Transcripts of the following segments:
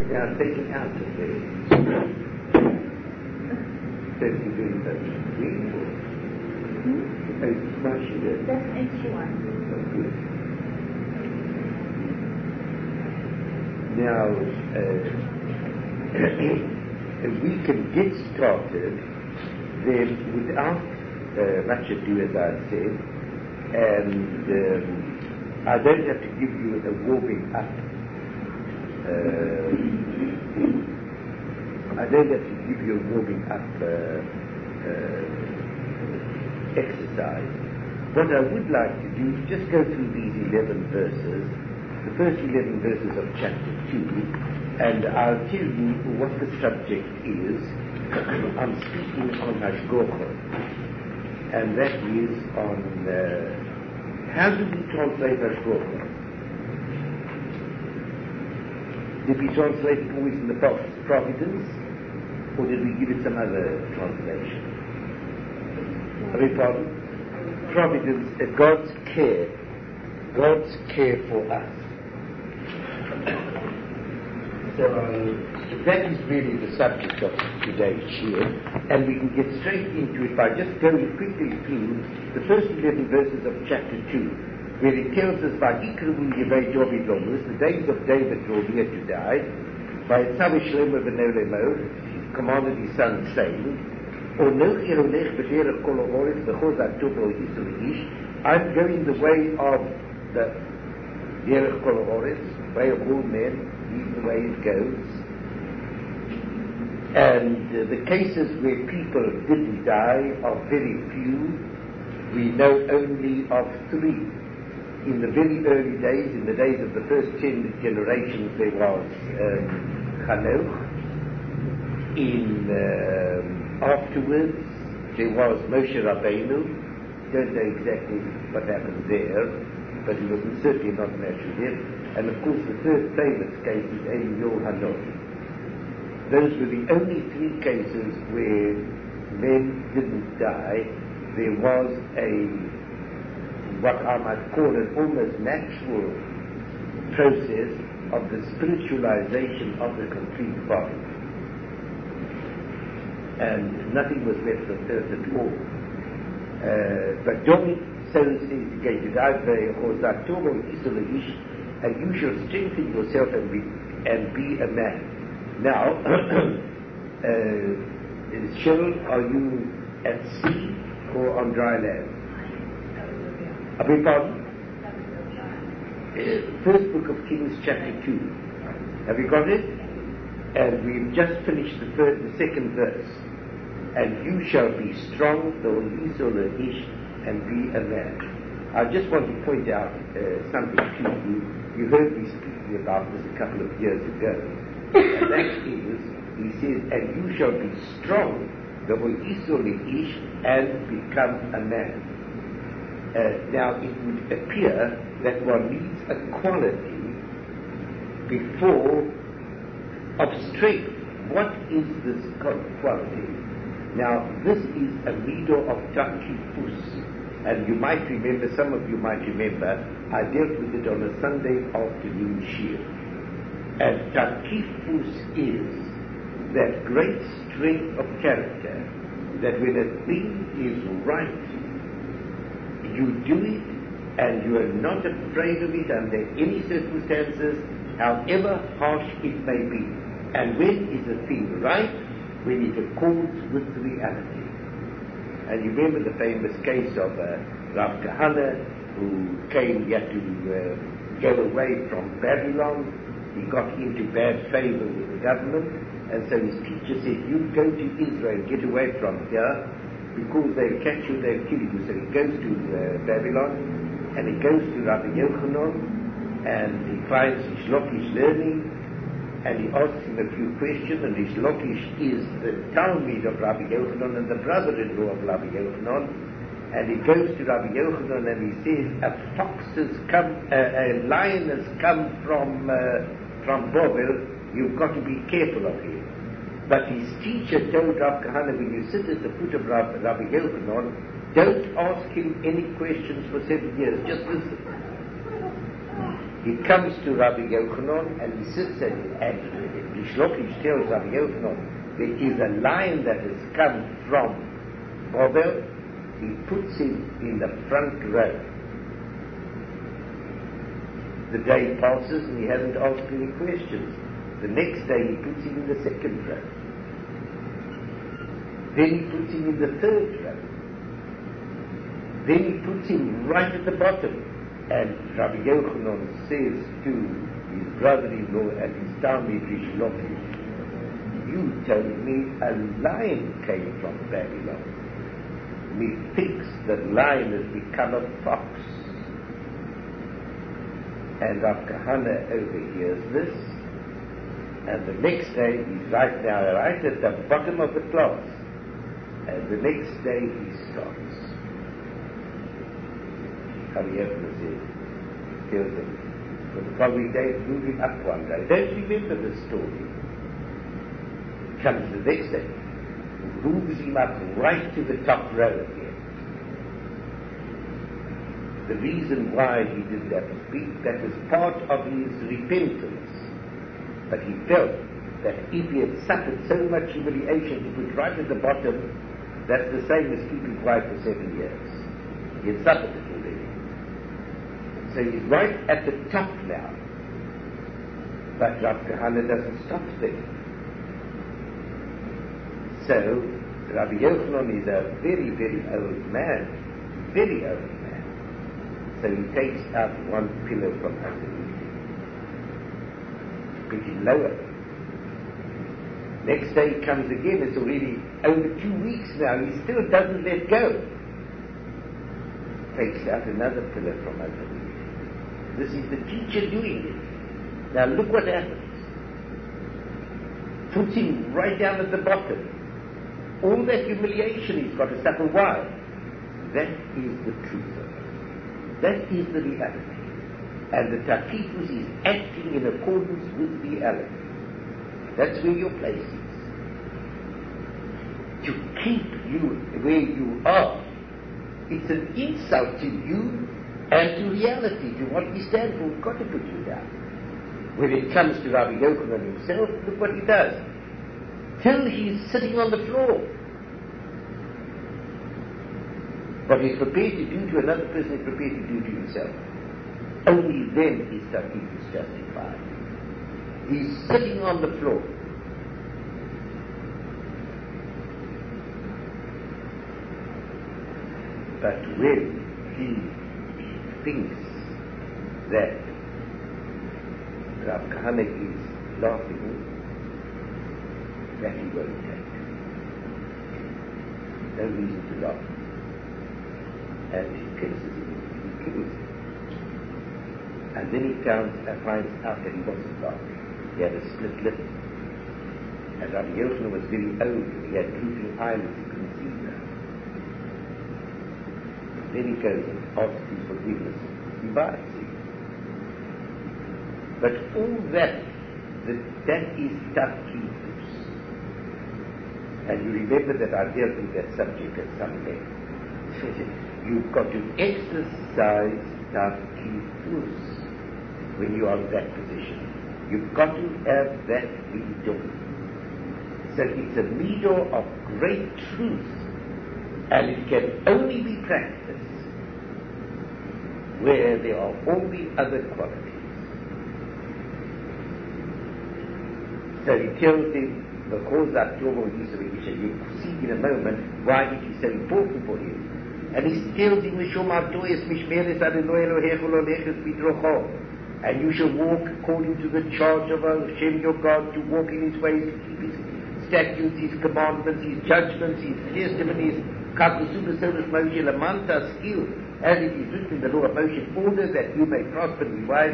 They are taken out of there. Don't you do such thing? It's much good. That's 81. Good. Now, we can get started then without much ado, as I said, and I don't have to give you a warming up. I don't have to give you a warming up exercise. What I would like to do is just go through these 11 verses, the first 11 verses of chapter 2, and I'll tell you what the subject is. I'm speaking on Hashgocha, and that is on how do we translate Hashgocha? Did we translate it always in the providence, or did we give it some other translation? I beg pardon? Providence, God's care for us. So that is really the subject of today's shir, and we can get straight into it by just going quickly through the first 11 verses of chapter 2, where it tells us by Ikrubu Yevei David Lomus, the days of David draw near to die, by Tzav Shlomo V'Nolemo, he commanded his son, saying, I'm going the way of the Derech Kol Haaretz, way of all men, he's the way it goes. And the cases where people didn't die are very few. We know only of 3. In the very early days, in the days of the first 10 generations, there was Chanoch. Afterwards, there was Moshe Rabbeinu. Don't know exactly what happened there, but it was certainly not natural death. And of course, the third famous case is Eliyahu Hanavi. Those were the only 3 cases where men didn't die. There was what I might call an almost natural process of the spiritualization of the complete body. And nothing was left on earth at all. But David says indicated, and you shall strengthen yourself and be a man. Now, Cheryl, are you at sea or on dry land? I beg pardon? First book of Kings, chapter 2. Have you got it? And we've just finished the second verse. And you shall be strong, and be a man. I just want to point out something to you. You heard me speaking about this a couple of years ago. And that is, he says, and you shall be strong, and become a man. Now, it would appear that one needs a quality before of strength. What is this quality? Now, this is a midah of takifus, and you might remember, some of you might remember, I dealt with it on a Sunday afternoon shir. And takifus is that great strength of character, that when a thing is right, you do it, and you are not afraid of it under any circumstances, however harsh it may be. And when is a thing right? When it accords with reality. And you remember the famous case of Rav Kahana, who came, he had to go away from Babylon. He got into bad favor with the government, and so his teacher said, you go to Israel, get away from here, because they'll catch you, they'll kill you. So he goes to Babylon, and he goes to Rabbi Yochanan, and he finds his Lakish learning, and he asks him a few questions, and his Lakish is the Talmud of Rabbi Yochanan and the brother-in-law of Rabbi Yochanan, and he goes to Rabbi Yochanan and he says, a lion has come from Babel, you've got to be careful of him. But his teacher told Rav Kahana, when you sit at the foot of Rabbi Yochanan, don't ask him any questions for 7 years, just listen. He comes to Rabbi Yochanan and he sits and Rish Lakish tells Rabbi Yochanan there is a lion that has come from Babel. He puts him in the front row. The day passes and he hasn't asked any questions. The next day he puts him in the second row. Then he puts him in the third row. Then he puts him right at the bottom. And Rabbi Yochanan says to his brother-in-law and his Talmid Rish Lakish, you told me a lion came from Babylon. Methinks the lion has become a fox. And Rav Kahana overhears this, and the next day he's right at the bottom of the class, and the next day he starts. Rabbi Yochanan tells him, for the following day, move him up one day. Don't remember the story. Comes the next day, moves him up right to the top row again. The reason why he did that was part of his repentance. But he felt that if he had suffered so much humiliation, he put right at the bottom, that's the same as keeping quiet for 7 years. He had suffered it already. So he's right at the top now. But Rav Kahana doesn't stop there. So Rabbi Yochanan is a very, very old man. Very old man. So he takes out one pillow from underneath him. Put him lower. Next day he comes again. It's already over 2 weeks now. He still doesn't let go. Takes out another pillow from underneath. This is the teacher doing it. Now look what happens. Puts him right down at the bottom. All that humiliation he's got to suffer. Why? That is the truth of it. That is the reality. And the Takitus is acting in accordance with reality. That's where your place is. To keep you where you are, it's an insult to you and to reality, to what we stand for. We've got to put you down. When it comes to Rabbi Yochanan himself, look what he does. Till he's sitting on the floor. What he's prepared to do to another person is prepared to do to himself. Only then is Takitus justified. He's sitting on the floor. But when he thinks that Rav Kahana is laughing, that he won't take. No reason to laugh. And he curses him, he kills him. And then he finds out that he wasn't laughing. He had a split lip. And Rabbi Yochanan was very old. He had drooping eyelids, he couldn't see now. Then he goes and asks his forgiveness. He buys it. But all that is Takitus. And you remember that I dealt with that subject at some length. You've got to exercise Takitus when you are in that position. You've got to have that midah. So it's a midah of great truth, and it can only be practiced where there are all the other qualities. So he tells him, because you see in a moment why it is so important for him. And he tells him, and you shall walk according to the charge of Hashem your God, to walk in his ways, to keep his statutes, his commandments, his judgments, his testimonies, as it is written in the law of Moshe, in order that you may prosper and be wise.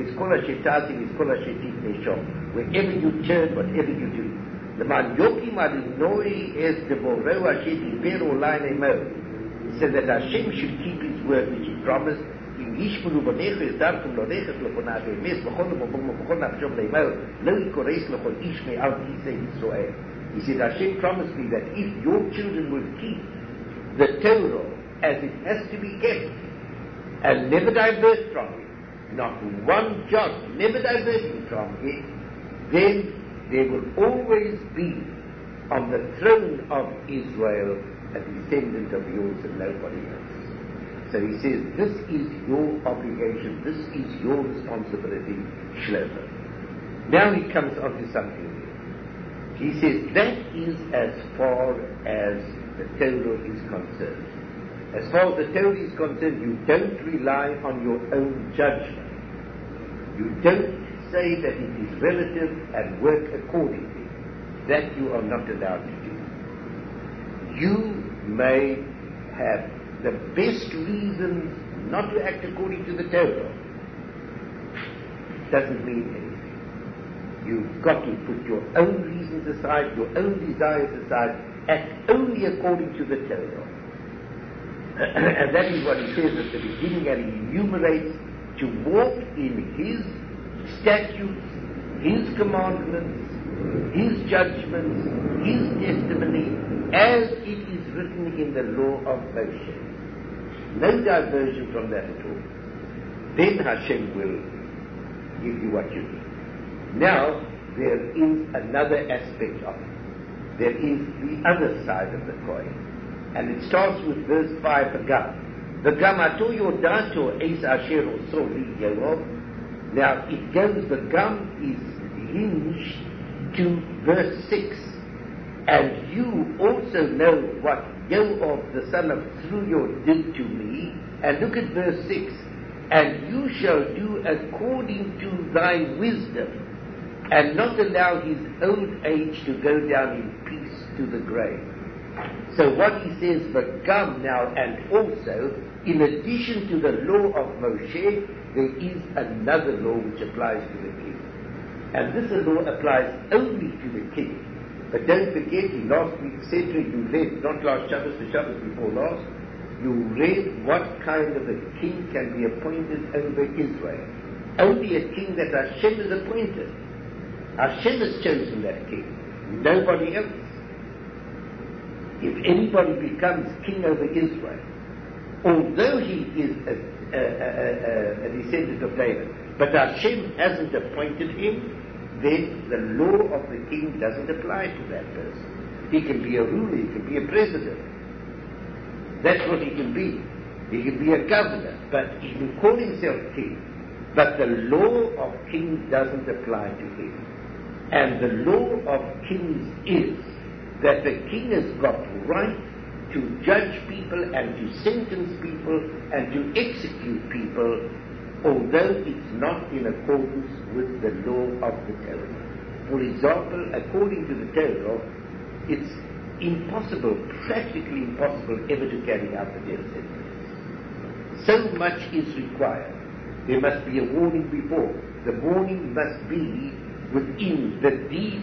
Wherever you turn, whatever you do. So that Hashem should keep his word which he promised. He said Hashem promised me that if your children will keep the Torah as it has to be kept and never divert from it, not one jot, never diverting from it, then there will always be on the throne of Israel a descendant of yours and nobody else. So he says, this is your obligation, this is your responsibility, Shlomo. Now he comes on to something new. He says, that is as far as the Torah is concerned. As far as the Torah is concerned, you don't rely on your own judgment. You don't say that it is relative and work accordingly. That you are not allowed to do. You may have the best reasons not to act according to the Torah. Doesn't mean anything. You've got to put your own reasons aside, your own desires aside, act only according to the Torah. And that is what he says at the beginning, and he enumerates to walk in his statutes, his commandments, his judgments, his testimony, as it is written in the law of Moshe. No diversion from that at all. Then Hashem will give you what you need. Now, there is another aspect of it. There is the other side of the coin. And it starts with verse 5, V'gam ato yodato es asher oso li Yoav. Now, it goes, the gam is hinged to verse 6. And you also know what Yoav the son of Zeruiah did to me. And look at verse 6. And you shall do according to thy wisdom, and not allow his old age to go down in peace to the grave. So what he says, V'gam now, and also, in addition to the law of Moshe, there is another law which applies to the king. And this law applies only to the king. But don't forget, in last week's Sedra, you read, not last Shabbos, the Shabbos before last, you read what kind of a king can be appointed over Israel. Only a king that Hashem has appointed. Hashem has chosen that king, nobody else. If anybody becomes king over Israel, although he is a descendant of David, but Hashem hasn't appointed him, then the law of the king doesn't apply to that person. He can be a ruler, he can be a president. That's what he can be. He can be a governor, but he can call himself king. But the law of kings doesn't apply to him. And the law of kings is that the king has got right to judge people and to sentence people and to execute people, although it's not in accordance with the law of the Torah. For example, according to the Torah, it's impossible, practically impossible, ever to carry out the death sentence. So much is required. There must be a warning before. The warning must be within the deed,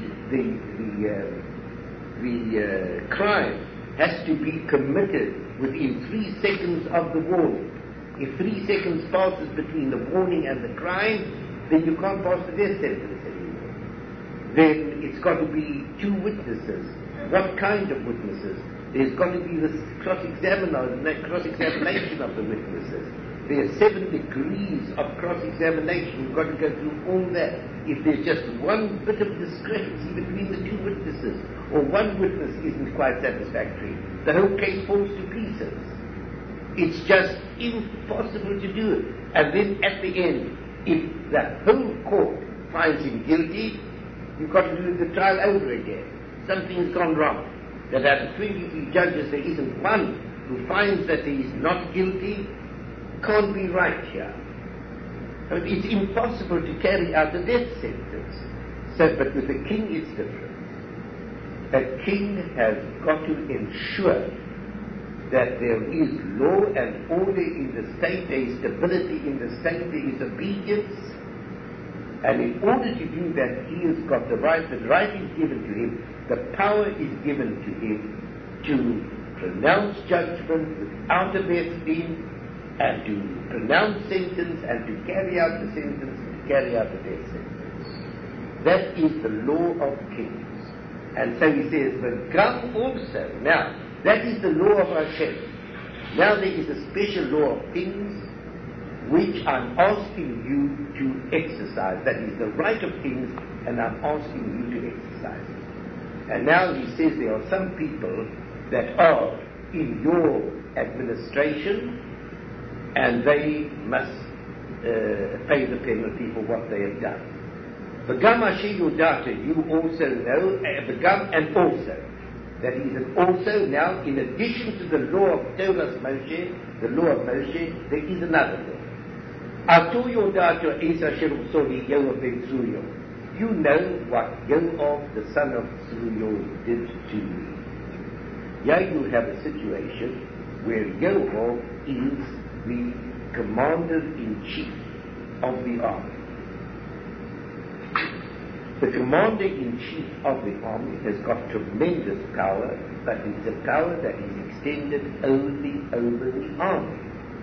the crime has to be committed within 3 seconds of the warning. If 3 seconds passes between the warning and the crime, then you can't pass the death sentence anymore. Then it's got to be 2 witnesses. What kind of witnesses? There's got to be this cross-examination of the witnesses. There are 7 degrees of cross-examination. You've got to go through all that. If there's just one bit of discrepancy between the 2 witnesses, or one witness isn't quite satisfactory, the whole case falls to pieces. It's just impossible to do it. And then at the end, if the whole court finds him guilty, you've got to do the trial over again. Something's gone wrong. That out of 23 judges, there isn't one who finds that he is not guilty. Can't be right here. So it's impossible to carry out a death sentence. So, but with the king it's different. A king has got to ensure that there is law and order in the state, there is stability in the state, there is obedience. And in order to do that, he has got the right is given to him, the power is given to him to pronounce judgment without a Beis-Din, and to pronounce sentence, and to carry out the sentence, and to carry out the death sentence. That is the law of kings. And so he says, V'gam also. Now, that is the law of Hashem. Now there is a special law of kings, which I'm asking you to exercise. That is the right of kings, and I'm asking you to exercise it. And now he says there are some people that are in your administration, and they must pay the penalty for what they have done. Begam asher yodata, you also know, begam and also. That is an also. Now, in addition to the law of Torah Moshe, the law of Moshe, there is another law. Atu yodata es asher usoli Yoav ben Tzruya. You know what Yoav, the son of Tzruya, did to me. Here you have a situation where Yoav is the commander-in-chief of the army. The commander-in-chief of the army has got tremendous power, but it's a power that is extended only over the army.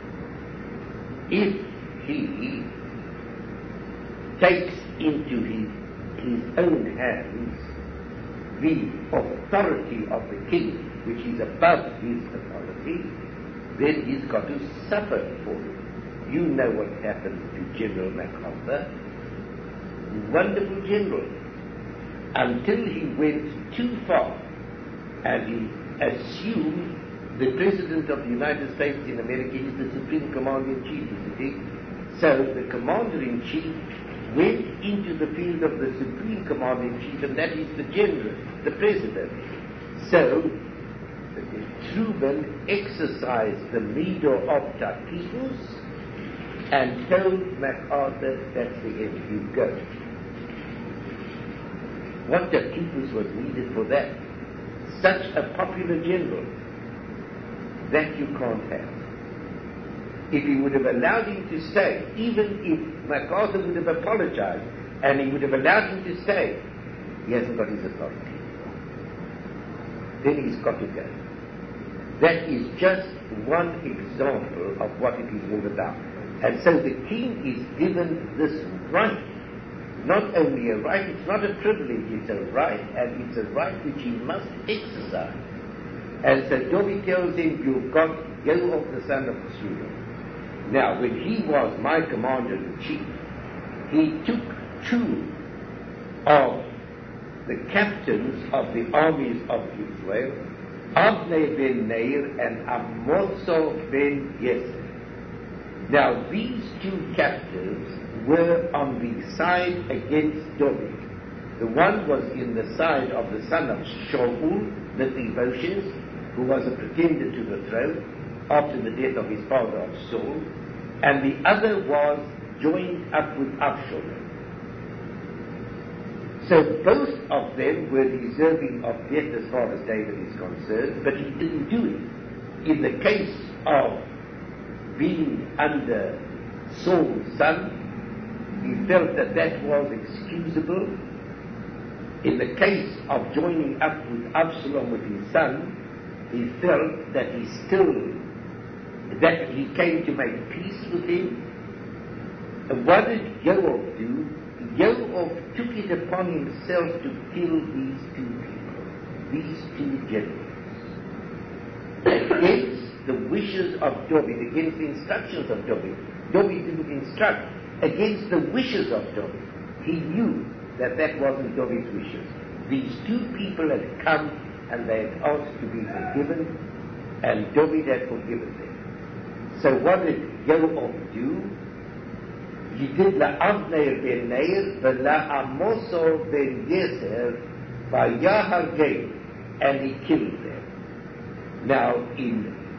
If he takes into his own hands the authority of the king, which is above his authority, then he's got to suffer for it. You know what happened to General MacArthur. Wonderful general, until he went too far and he assumed the President of the United States in America is the Supreme Commander-in-Chief, isn't he? So the Commander-in-Chief went into the field of the Supreme Commander-in-Chief, and that is the General, the President. So Truman exercised the leader of Takikus and told MacArthur, that's the end, you go. What Takikus was needed for that? Such a popular general, that you can't have. If he would have allowed him to stay, even if MacArthur would have apologized and he would have allowed him to stay, he hasn't got his authority. Then he's got to go. That is just one example of what it is all about. And so the king is given this right. Not only a right, it's not a privilege, it's a right, and it's a right which he must exercise. And so David tells him, you've got Yoav the son of Tzruya. Now, when he was my commander-in-chief, he took two of the captains of the armies of Israel, Avner ben Neir and Amotzo ben Yesef. Now, these two captives were on the side against David. The one was in the side of the son of Shaul, Mephibosheth, who was a pretender to the throne after the death of his father Saul, and the other was joined up with Absalom. So both of them were deserving of death as far as David is concerned, but he didn't do it. In the case of being under Saul's son, he felt that that was excusable. In the case of joining up with Absalom with his son, he felt that that he came to make peace with him. And what did Yoav do? Yoav took it upon himself to kill these two people, these two generals, against the wishes of David, against the instructions of David. David didn't instruct, against the wishes of David. He knew that that wasn't David's wishes. These two people had come and they had asked to be forgiven, and David had forgiven them. So what did Yoav do? He did Avner ben Neir Amotzo ben Yesef by Yahargei, and he killed them. Now, he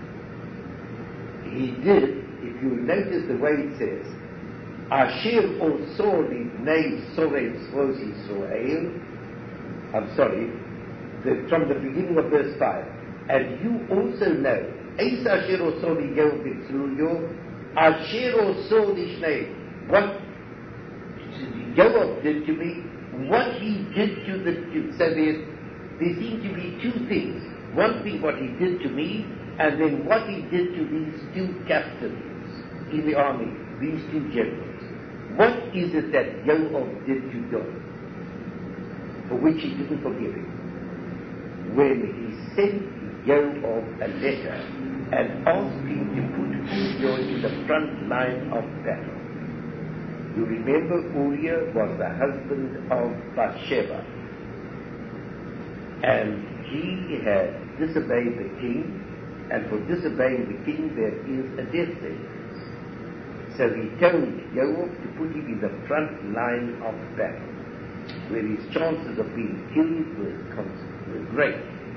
did, if you notice the way it says, Asher Osor Ibnei Sorei Tzvos Yisrael, I'm sorry, from the beginning of verse 5, and you also know, Eis Asher Osor Yoav ben Tzruya, Asher Osor Lishnei, what Yoav did to me, what he did to the two. So there seem to be two things. One thing what he did to me, and then what he did to these two captains in the army, these two generals. What is it that Yoav did to David, for which he didn't forgive him? When he sent Yoav a letter and asked him to put food you're in the front line of battle. You remember Uriah was the husband of Bathsheba, and he had disobeyed the king, and for disobeying the king there is a death sentence. So he told Joab to put him in the front line of battle, where his chances of being killed were great.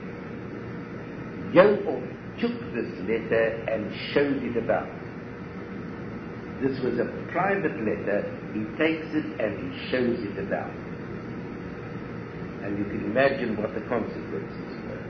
Joab took this letter and showed it about. This was a private letter. He takes it and he shows it about. And you can imagine what the consequences were.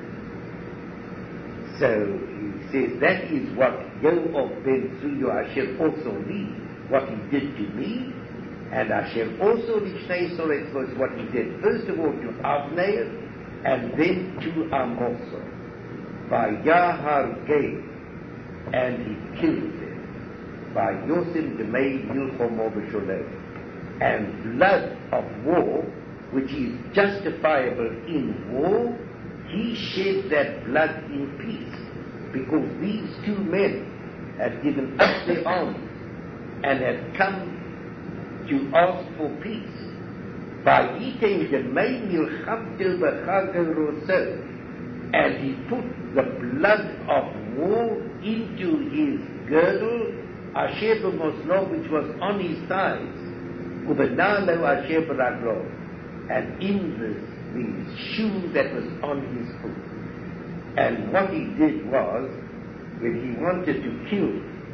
So he says, that is what Joab ben Tzruya Asher also me, what he did to me, and Asher also Lishnei Soret was what he did first of all to Avner, and then to Amasa, by Yahar Gay, and he killed them. By Yosem Demei Milchomo B'Sholem, and blood of war, which is justifiable in war, he shed that blood in peace, because these two men had given up their arms and had come to ask for peace. By Yitem Demei Milchamto B'Chago Roso, and he put the blood of war into his girdle, Asher b'moslo, which was on his thighs, ubenalo asher b'raglo, and in the shoe that was on his foot. And what he did was, when he wanted to kill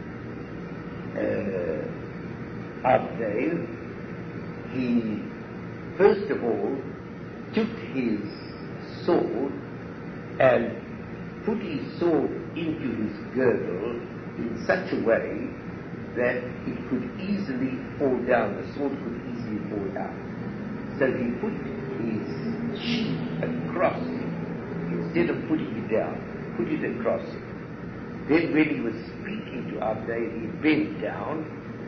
Abdel, he first of all took his sword and put his sword into his girdle in such a way that it could easily fall down, the sword could easily fall down. So he put his sheath across it, instead of putting it down, put it across it. Then when he was speaking to Abdel, he bent down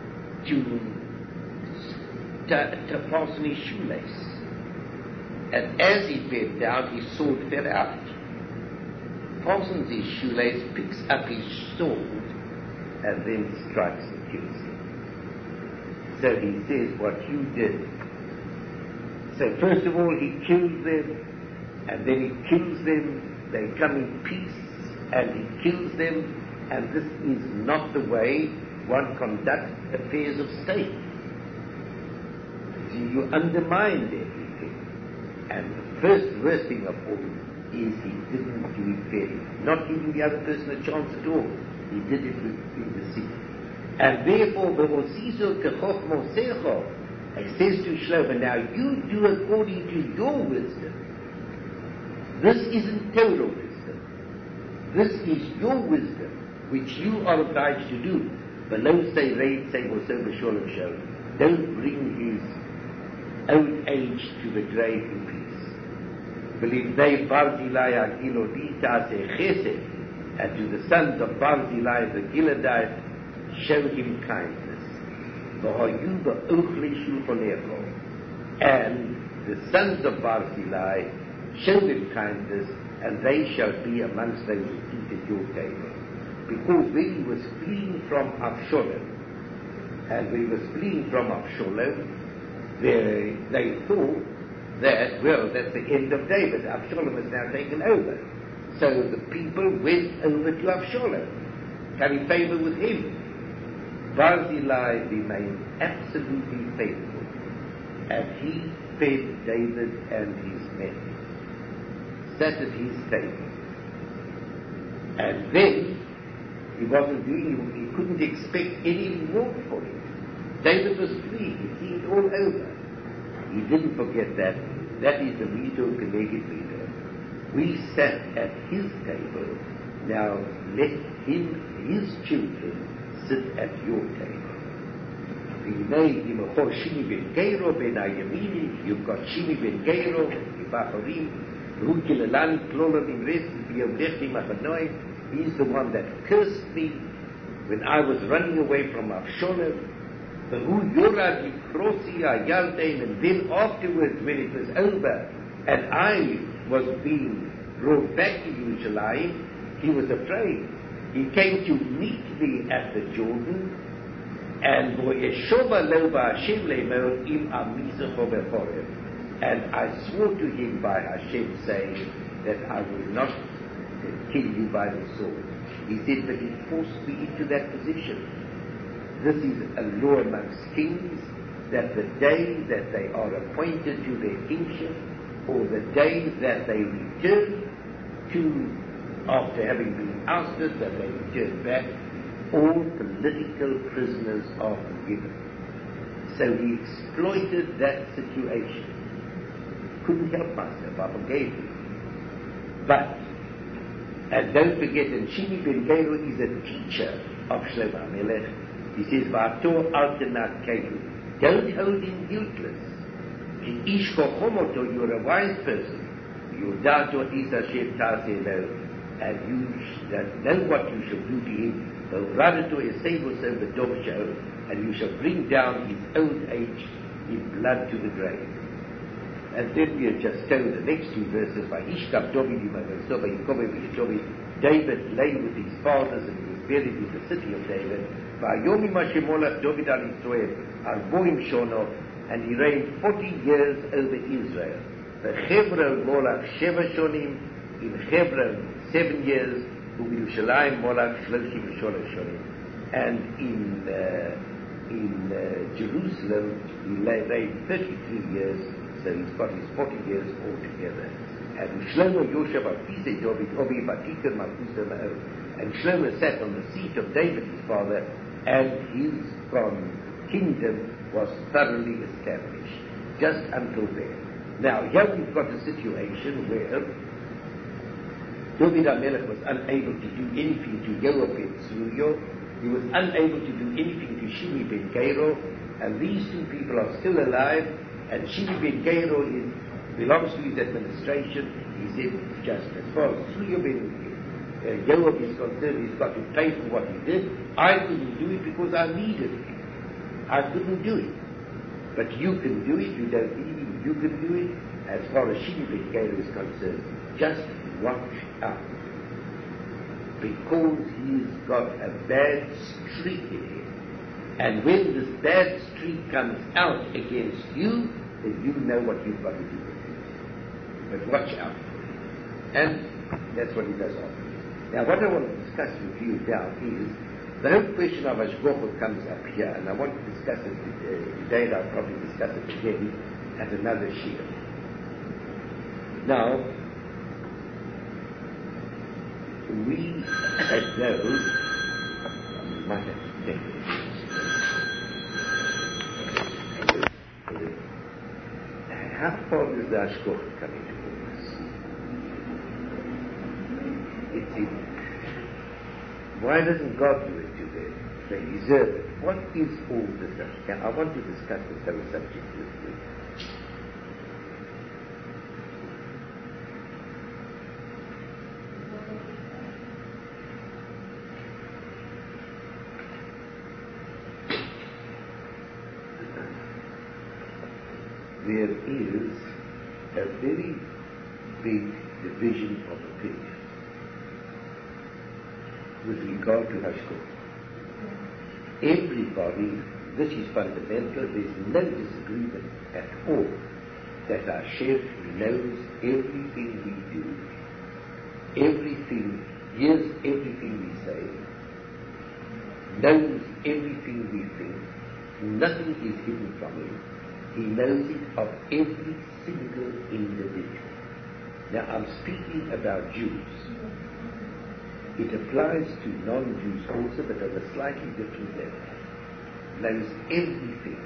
to fasten his shoelace. And as he bent down, his sword fell out. Fastens his shoelace, picks up his sword, and then strikes and kills him. So he says, what you did. So first of all, he kills them, and then he kills them, they come in peace, and he kills them, and this is not the way one conducts affairs of state. See, you undermined everything. And the worst thing of all is he didn't do it fairly, not giving the other person a chance at all. He did it in deceit. And therefore, it says to Shlomo, now you do according to your wisdom. This isn't Torah wisdom. This is your wisdom, which you are obliged to do. Below say, raid, say, or so, b'sholem sholem. Don't bring his old age to the grave in peace. Believe they Barzilai Agilo Dita se chesed, and to the sons of Barzilai the Gileadite, show him kindness. And the sons of Barzilai show them kindness, and they shall be amongst those who eat at your table. Because when he was fleeing from Avshalom, and when he was fleeing from Avshalom, they thought that, well, that's the end of David. Avshalom has now taken over. So the people went over to Avshalom, carrying favor with him. Barzilai remained absolutely faithful, and he fed David and his men, sat at his table. And then he wasn't doing, he couldn't expect any reward for it. David was free, he seen it all over. He didn't forget that. That is the Mito Keneged Mito. We sat at his table, now let him, his children, sit at your table. You've got Shimi ben Geiro, Ibachorim, Rukilalan, Klolan, Imres, he's the one that cursed me when I was running away from Avshalom. And then afterwards, when it was over, and I was being brought back to Yerushalayim, he was afraid. He came to meet me at the Jordan, and and I swore to him by Hashem, saying that I will not kill you by the sword. He said, but he forced me into that position. This is a law amongst kings, that the day that they are appointed to their kingship, or the day that they return to, after having been ousted, that they return back, all political prisoners are forgiven. So he exploited that situation. Couldn't help myself, I forgave him. But, and don't forget, and Shimi ben Gero is a teacher of Shlomo HaMelech. He says, V'ator altenat keilu. Don't hold him guiltless. Ish chochomoto, you're a wise person. Yudato is Hashem taseh lo, and you know what you shall do to him. V'uradeto esevo so v'dom sha'ol, and you shall bring down his old age in blood to the grave. And then we have just told the next two verses, by Ishkab David Imanoso, by Yikove V'Yitovi, David lay with his fathers and he was buried in the city of David. By Yomi Mashemolach David al Israel, Arboim Shono, and he reigned 40 years over Israel. The Hebron Molach Sheva Shonim, in Hebron 7 years, Ubiyushalayim Molach Shloshim V'Sholosh Shonim, and in Jerusalem he reigned 33 years. So he's got his 40 years altogether. And Shlomo Yoshev Akise David Obi Batikar Malchusa Ma'od. And Shlomo sat on the seat of David his father, and his kingdom was thoroughly established, just until then. Now here we've got a situation where David HaMelech was unable to do anything to Yoav ben Tzruya. He was unable to do anything to Shimi ben Gero, and these two people are still alive. And Shimi ben Gero belongs to his administration. He said, just as far as Tzruya ben Yoav is concerned, he's got to pay for what he did. I couldn't do it because I needed it. I couldn't do it. But you can do it. You don't need it. You can do it. As far as Shimi ben Gero is concerned, just watch out. Because he's got a bad streak in him. And when this bad streak comes out against you, then you know what you've got to do with it. But watch out. And that's what he does often. Now what I want to discuss with you now is, the whole question of Hashgacha comes up here, and I want to discuss it today, and I'll probably discuss it again at another shiur. Now, we know, we might have to take it. How far does the Hashgacha come into all this? Why doesn't God do it to them? They deserve it. What is all this? I want to discuss this whole subject with you. There is a very big division of opinion with regard to Hashgacha. Everybody, this is fundamental, there's no disagreement at all that Hashem knows everything we do, everything, hears everything we say, knows everything we think, nothing is hidden from him. He knows it of every single individual. Now I'm speaking about Jews. It applies to non-Jews also, but at a slightly different level. Knows everything.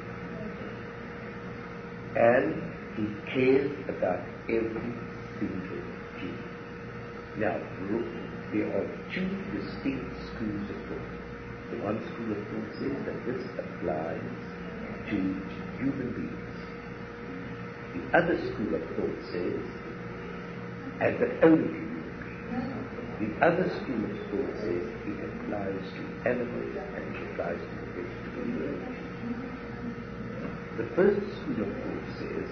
And he cares about every single Jew. Now, there are two distinct schools of thought. The one school of thought says that this applies to human beings. The other school of thought says, and but only to human beings. The other school of thought says it applies to animals and it applies to the vegetable world. The first school of thought says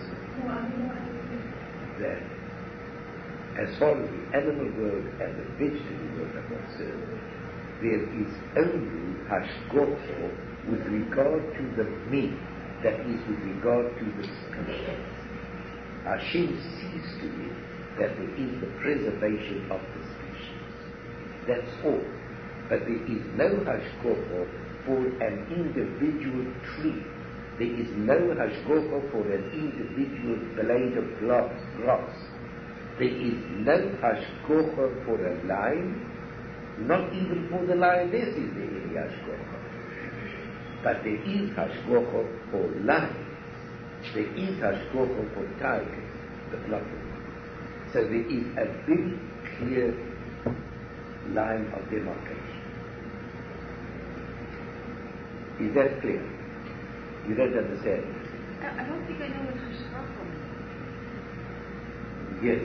that as far as the animal world and the vegetable world are concerned, there is only hashgocha with regard to the me, that is with regard to the species. Hashem sees to it that there is the preservation of the species. That's all. But there is no hashgocha for an individual tree. There is no hashgocha for an individual blade of grass. There is no hashgocha for a lion. Not even for the lioness is there any hashgocha. But there is hashgocha for lions. There is hashgocha for tigers, but not for them. So there is a very clear line of demarcation. Is that clear? You don't understand? I don't think I know what hashgocha means. Yes.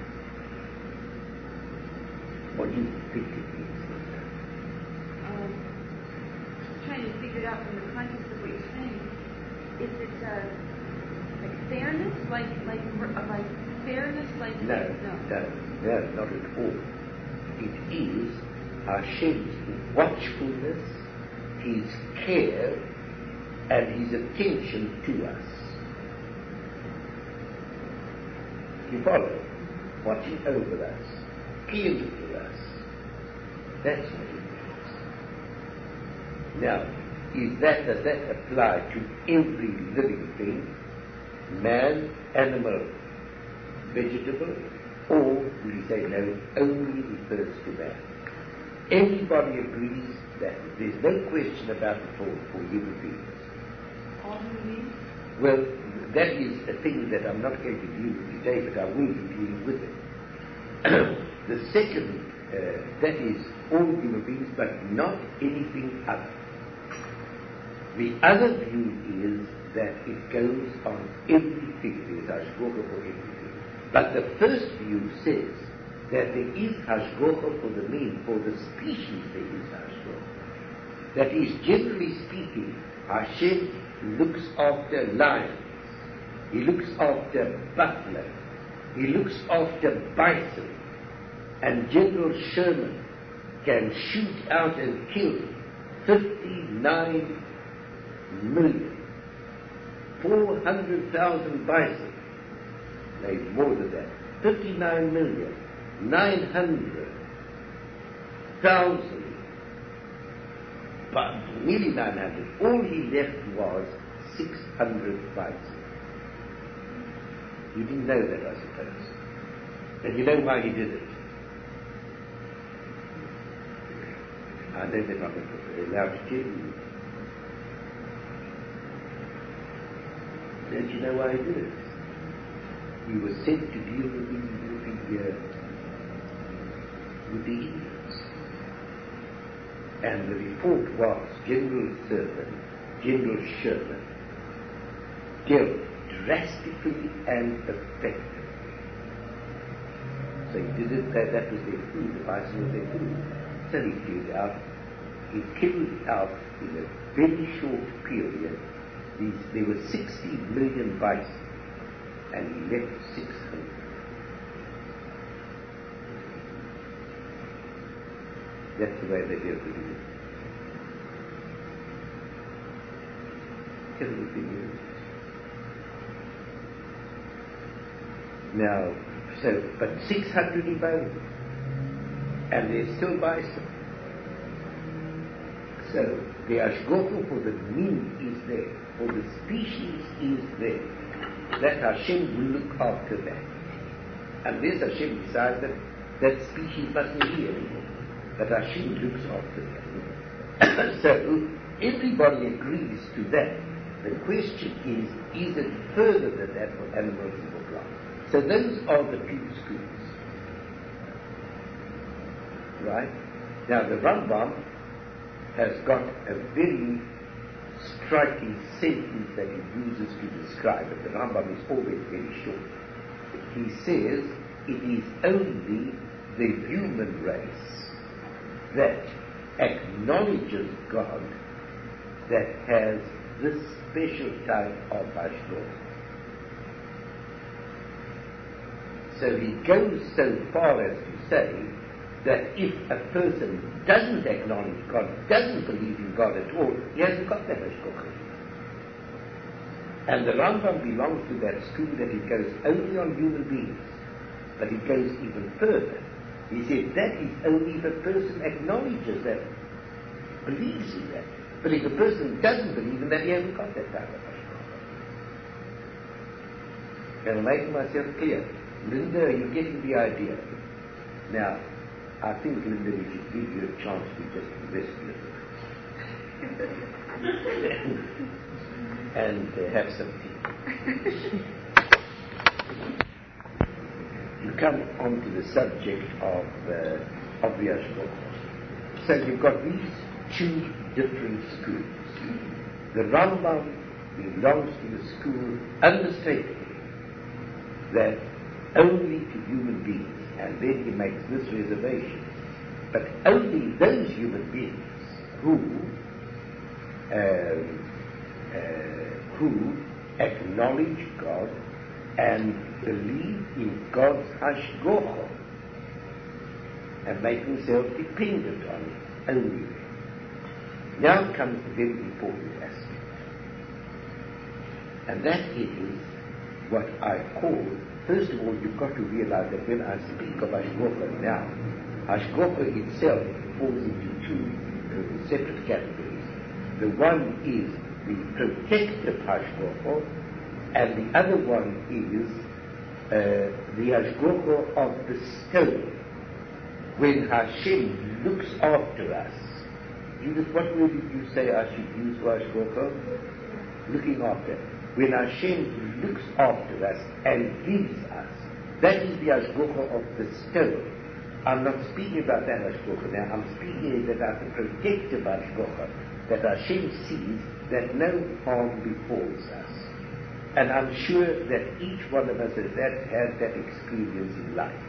What do you think it means? I'm trying to figure it out from the context of what you're saying. Is it like fairness, like fairness, like No, not at all. It is Hashem's watchfulness, His care, and His attention to us. You follow? Watching over us, caring for us. That's what it means. Now, does that apply to every living thing, man, animal, vegetable, or do we say no, it only refers to man? Everybody agrees that there's no question about the fall for human beings. all human beings? Well, that is a thing that I'm not going to deal with today, but I will be dealing with it. The second, that is all human beings, but not anything other. The other view is that it goes on everything. There is hashgocha for everything. But the first view says that there is hashgocha for the mean, for the species there is hashgocha. That is, generally speaking, Hashem looks after lions. He looks after buffalo. He looks after bison. And General Sherman can shoot out and kill 59 million, 400,000 bison, maybe more than that, 59 million, 900,000, but nearly 900. All he left was 600 bison. You didn't know that, I suppose. And you know why he did it? I don't know if I'm allowed to tell you. Don't you know why he did it? He was sent to deal with the Indians. And the report was General Sherman dealt drastically and effectively. So he did it, that was their food, the bison was their food. So he killed out in a very short period. There were 60 million bison, and he left 600. That's the way they dealt with it. Terrible thing. Now, but 600 he buried, and there's still bison. So the hashgocha for the mean is there, for the species is there. That Hashem will look after that. Unless Hashem decides that species mustn't be anymore. But Hashem looks after that. So everybody agrees to that. The question is it further than that for animals and for plants? So those are the two schools. Right? Now the Rambam has got a very striking sentence that he uses to describe it. The Rambam is always very short. He says, it is only the human race that acknowledges God that has this special type of hashgocha. So he goes so far as to say that if a person doesn't acknowledge God, doesn't believe in God at all, he hasn't got that hashgacha. And the Rambam belongs to that school that it goes only on human beings, but it goes even further. He said that is only if a person acknowledges that, believes in that. But if a person doesn't believe in that, he hasn't got that type of hashgacha. Can I make myself clear? Linda, are you getting the idea? Now, I think, Linda, we should give you a chance to just rest a little and have some tea. You come on to the subject of the hashgacha. So you've got these two different schools. The Rambam belongs to the school unmistakably that only to human beings, and then he makes this reservation, but only those human beings who acknowledge God and believe in God's hashgacha and make themselves dependent on it only then. Now comes the very important aspect, and that is what I call, first of all, you've got to realize that when I speak of hashgacha now, hashgacha itself falls into two separate categories. The one is the protective hashgacha, and the other one is the hashgacha of bestowal. When Hashem looks after us. Judith, what word did you say I should use for hashgacha? Looking after. When Hashem looks after us and gives us, that is the hashgacha of bestowal. I'm not speaking about that hashgacha now. I'm speaking about the protective hashgacha, that Hashem sees that no harm befalls us. And I'm sure that each one of us has that experience in life.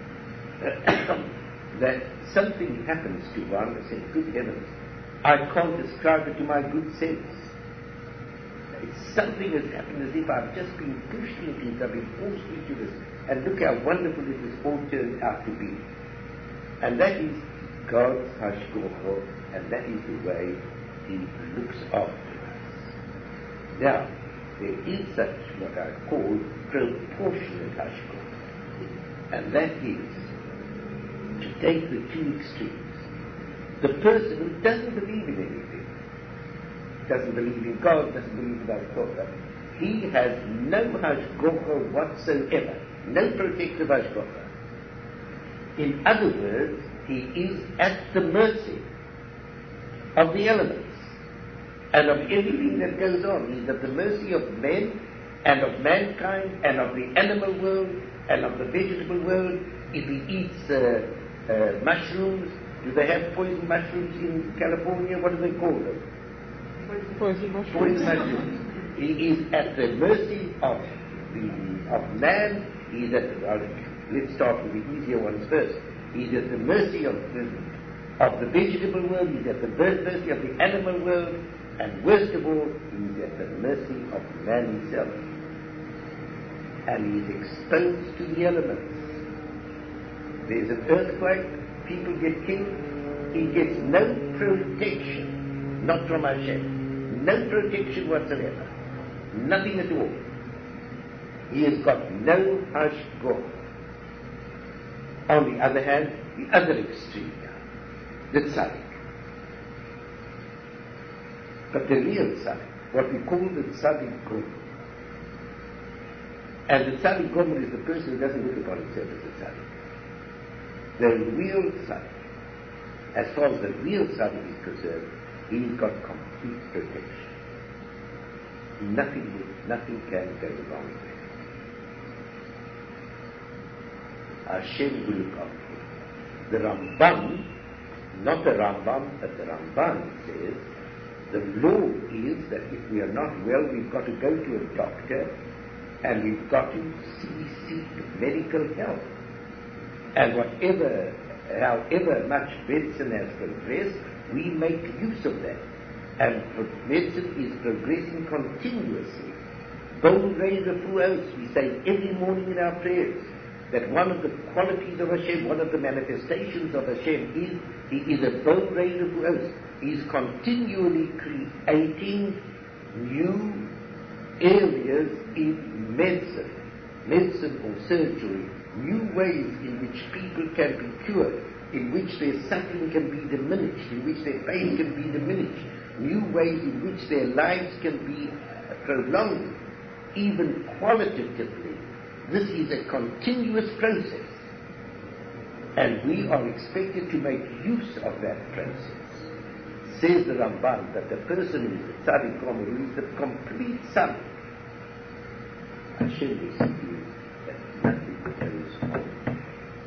That something happens to one and say, good heavens, I can't describe it to my good sense. It's something has happened as if I've just been pushed into it, I've been forced into this, and look how wonderful it has all turned out to be. And that is God's hashgacha, and that is the way He looks after us. Now, there is such what I call proportionate hashgacha, and that is to take the two extremes. The person who doesn't believe in anything, doesn't believe in God, doesn't believe in hashgacha, he has no hashgacha whatsoever, no protective hashgacha. In other words, he is at the mercy of the elements and of everything that goes on. He is at the mercy of men and of mankind and of the animal world and of the vegetable world. If he eats mushrooms, do they have poison mushrooms in California? What do they call them? Poison mushrooms. Poison mushrooms. He is at the mercy of man. He is at let's start with the easier ones first. He is at the mercy of the vegetable world. He is at the mercy of the animal world, and worst of all, he is at the mercy of man himself. And he is exposed to the elements. There's an earthquake, people get killed, he gets no protection, not from Hashem, no protection whatsoever, nothing at all. He has got no hashgacha. On the other hand, the other extreme now, the tzaddik. But the real tzaddik, what we call the tzaddik gomer. And the tzaddik gomer is the person who doesn't look upon himself as a tzaddik. The real tzaddik, as far as the real tzaddik is concerned, he's got complete protection. Nothing can go wrong with him. Hashem will look after him. The Ramban, not the Rambam, but the Ramban says, the law is that if we are not well, we've got to go to a doctor and we've got to seek medical help. And however much medicine has progressed, we make use of that. And medicine is progressing continuously. Bol Rei Refuos, we say every morning in our prayers. that one of the qualities of Hashem, one of the manifestations of Hashem is He is a Borei Refuos. He is continually creating new areas in medicine or surgery, new ways in which people can be cured, in which their suffering can be diminished, in which their pain can be diminished, new ways in which their lives can be prolonged, even qualitatively. This is a continuous process, and we are expected to make use of that process. Says the Ramban that the person who is the tzaddik who is the complete son, Hashem will see that nothing goes on.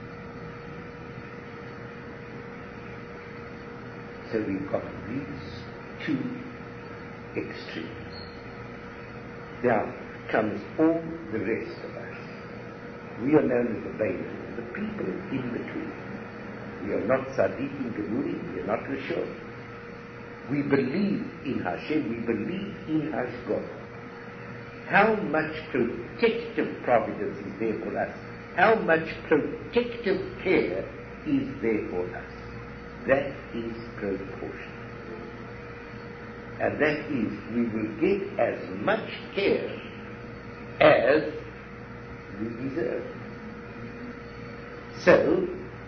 So we've got these two extremes. Now comes all the rest of us. We are known as the Beinan, the people in between. We are not Tzaddikim Gemurim, we are not Rishon. We believe in Hashem, we believe in Hashgacha. How much protective providence is there for us? How much protective care is there for us? That is proportion. And that is, we will get as much care as we deserve. So,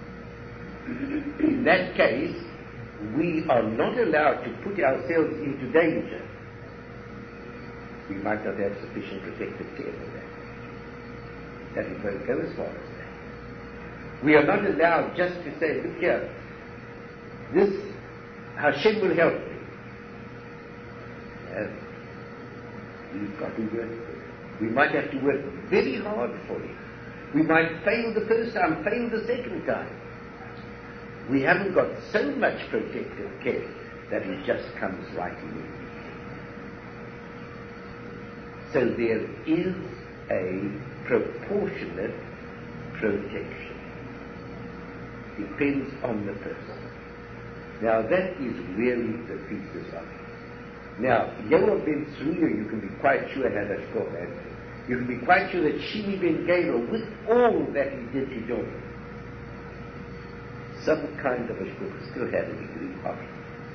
in that case, we are not allowed to put ourselves into danger. We might not have sufficient protective care for that. That it won't go as far as that. We are not allowed just to say, look here, this Hashem will help me. We've got to work for it. We might have to work very hard for it. We might fail the first time, fail the second time. We haven't got so much protective care that it just comes right immediately. So there is a proportionate protection. Depends on the person. Now that is really the thesis of it. Now, Yoav ben Tzruya, you can be quite sure had Hashgacha. You can be quite sure that Shimi ben Gera, with all that he did to Jonah, some kind of Hashgacha still had a degree of it.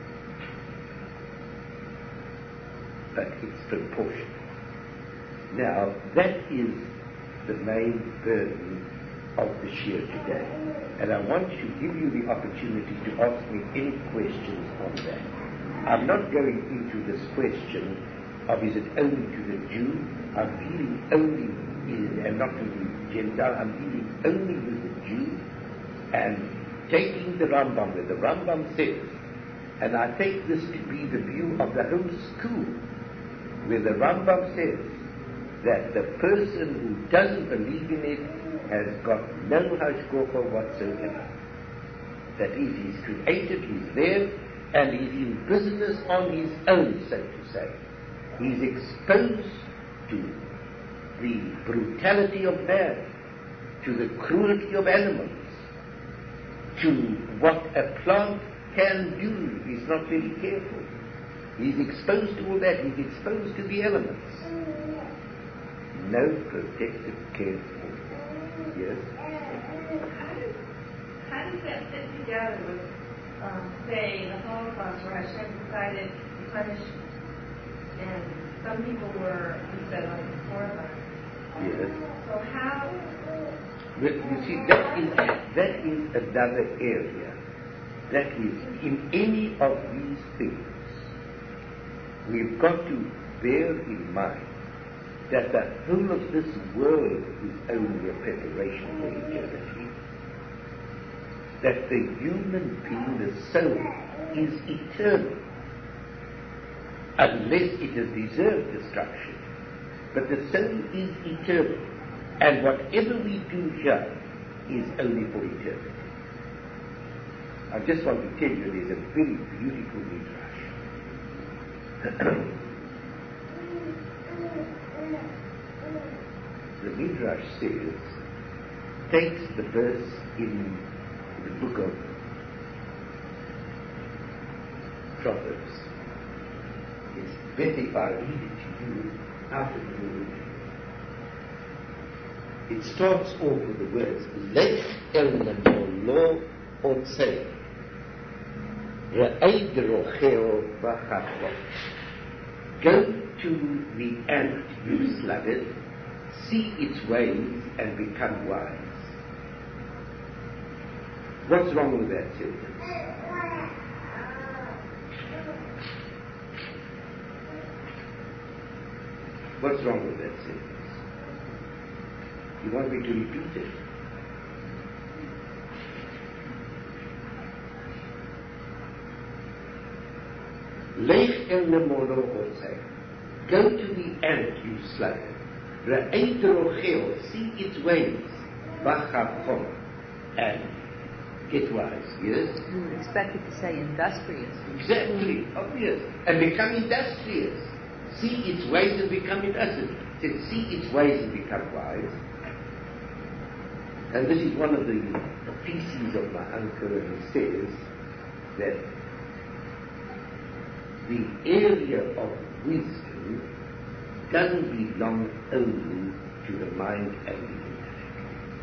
But it's proportional. Now, that is the main burden of the Shir today. And I want to give you the opportunity to ask me any questions on that. I'm not going into this question of is it only to the Jew? I'm dealing only and not to the Gentile. I'm dealing only with the Jew and taking the Rambam where the Rambam says, and I take this to be the view of the whole school, where the Rambam says that the person who doesn't believe in it has got no Hashgacha whatsoever. That is, he's created, he's there, and he's in business on his own, so to say. He's exposed to the brutality of man, to the cruelty of animals, to what a plant can do. He's not very careful. He's exposed to all that. He's exposed to the elements. No protective care for him. Yes? How does that fit together with, say, the Holocaust, where Hashem decided to punish, and some people were, he said, like, horrified? Yes. So how? But you see, that is another area. That is, in any of these things, we've got to bear in mind that the whole of this world is only a preparation for eternity. That the human being, the soul, is eternal, unless it has deserved destruction. But the soul is eternal, and whatever we do here is only for eternity. I just want to tell you there's a very beautiful midrash. The midrash says, takes the verse in the book of Proverbs. It's better if I read it to you out of the Word. It starts off with the words, Lech el nemolo otzei, re'ei drocheo v'chacho. Go to the ant, you sluggard, see its ways and become wise. What's wrong with that sentence? What's wrong with that sentence? You want me to repeat it? Lech el nemolo otzei. Go to the ant, you sluggard. Re'ei drocheo, see its ways. V'chacho, and get wise, yes? You would expect it to say industrious. Exactly, obvious. And become industrious. See its ways and become industrious. It says, see its ways and become wise. And this is one of the theses of my uncle, and he says that the area of wisdom doesn't belong only to the mind and the intellect.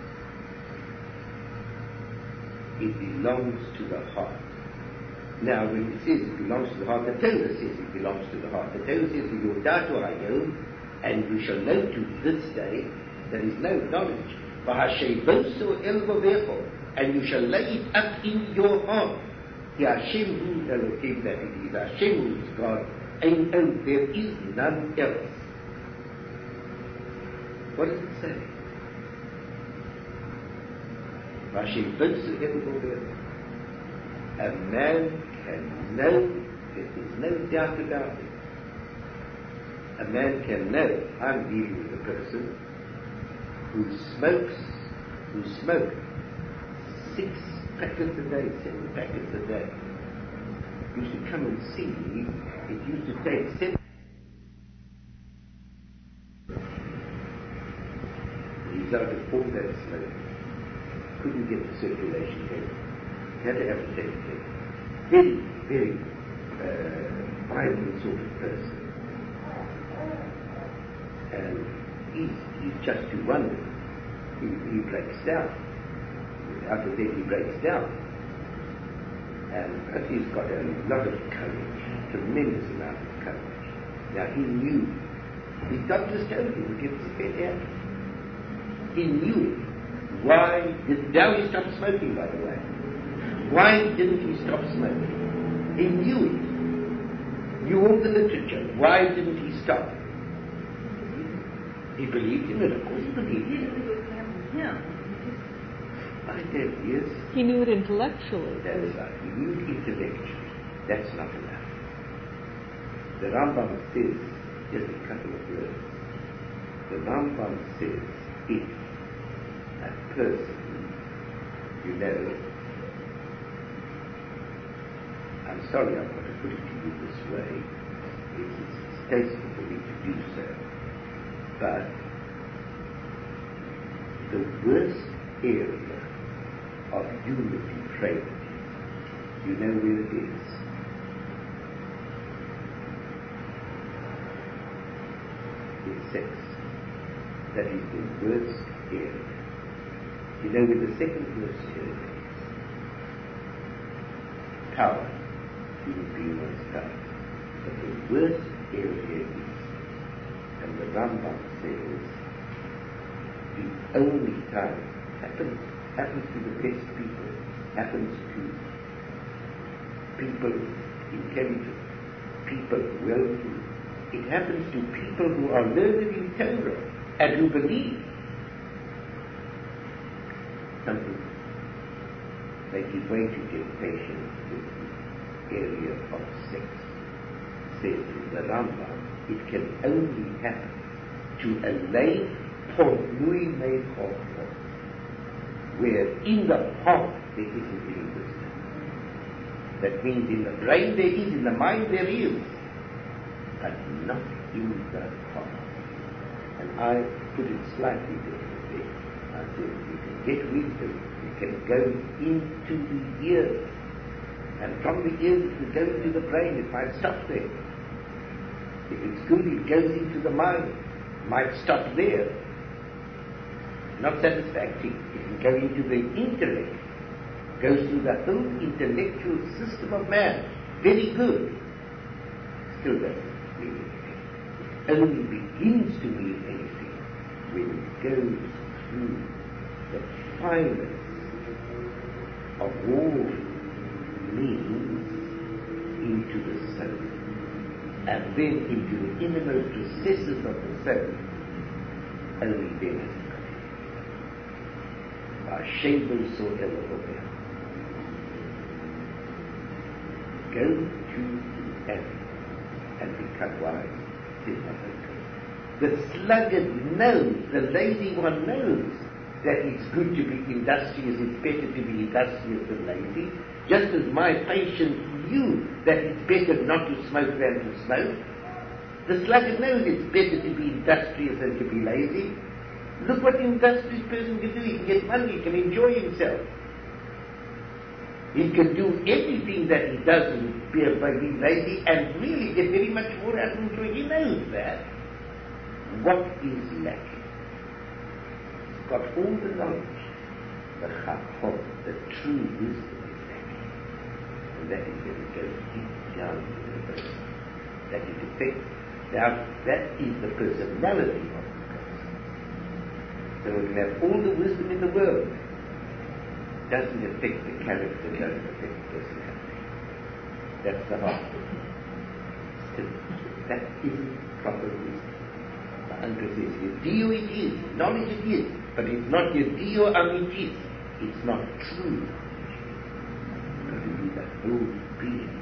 It belongs to the heart. Now, when it says it belongs to the heart, the Torah says it belongs to the heart. The Torah says, "V'yodatu hayom," and you shall know to this day there is no knowledge. "V'hashevosu el vovecho," and you shall lay it up in your heart. The Hashem hu Elohim, that it is Hashem who is God, and there is none else. What does it say? "V'hashevosu el vovecho." A man can know, there is no doubt about it. A man can know. I'm dealing with a person who smokes 6 packets a day, 7 packets a day. Used to come and see me. It used to take 7. He's out of all that smoke. Couldn't get the circulation going. Had to have a take it. Very, very violent sort of person. And he's just too wonderful. He breaks down. After that he breaks down. But he's got a lot of courage, tremendous amount of courage. Now he knew. His doctors told him he gets his head out. He knew it. Now he stopped smoking, by the way. Why didn't he stop smoking? He knew it. Knew all the literature. Why didn't he stop? He believed in it. Of course he believed in it. I did, yes. He knew it intellectually. That's right. He knew it intellectually. That's not enough. The Rambam says, just a couple of words. The Rambam says, if a person, I'm sorry I've got to put it to you this way. It's distasteful for me to do so. But the worst area of human depravity, you know where it is? It's sex. That is the worst area. You know where the second worst area is? Power. Human being wants power. But the worst area is, and the Rambam says, the only time happens to the best people, happens to people intelligent, people well-to. It happens to people who are learned in Torah and who believe. Some people, they give way to temptation with the area of sex. Says the Rambam, it can only happen to a lay pornui mechormo, where in the heart there isn't any wisdom. That means in the brain there is, in the mind there is, but not in the heart. And I put it slightly differently. I said, you can get wisdom, you can go into the ears, and from the ears it will go into the brain, it might stop there. If it's good, it goes into the mind, it might stop there. not satisfactory. It can go into the intellect, goes through the whole intellectual system of man. Very good. Still doesn't mean anything. It only begins to mean anything when it goes through the finest of all means into the soul, and then into the innermost recesses of the soul. Only then has it got it. Shable so ever. Go to the end and become wise. The sluggard knows, the lazy one knows that it's good to be industrious, it's better to be industrious than lazy, just as my patient knew that it's better not to smoke than to smoke. The sluggard knows it's better to be industrious than to be lazy. Look what the industrious person can do. He can get money, he can enjoy himself. He can do everything that he does by being lazy and really get very much more out of himself. He knows that. What is lacking? He's got all the knowledge. The chacham, the true wisdom is lacking. And that is when it goes deep down into the person. That is effect. Now, that is the personality of the person. So we can have all the wisdom in the world. Doesn't affect the character, doesn't affect the personality. That's the heart. So that isn't proper wisdom. My uncle says, Dio it is, knowledge it is, but it's not Dio amitis. It's not true. Because it is the whole being.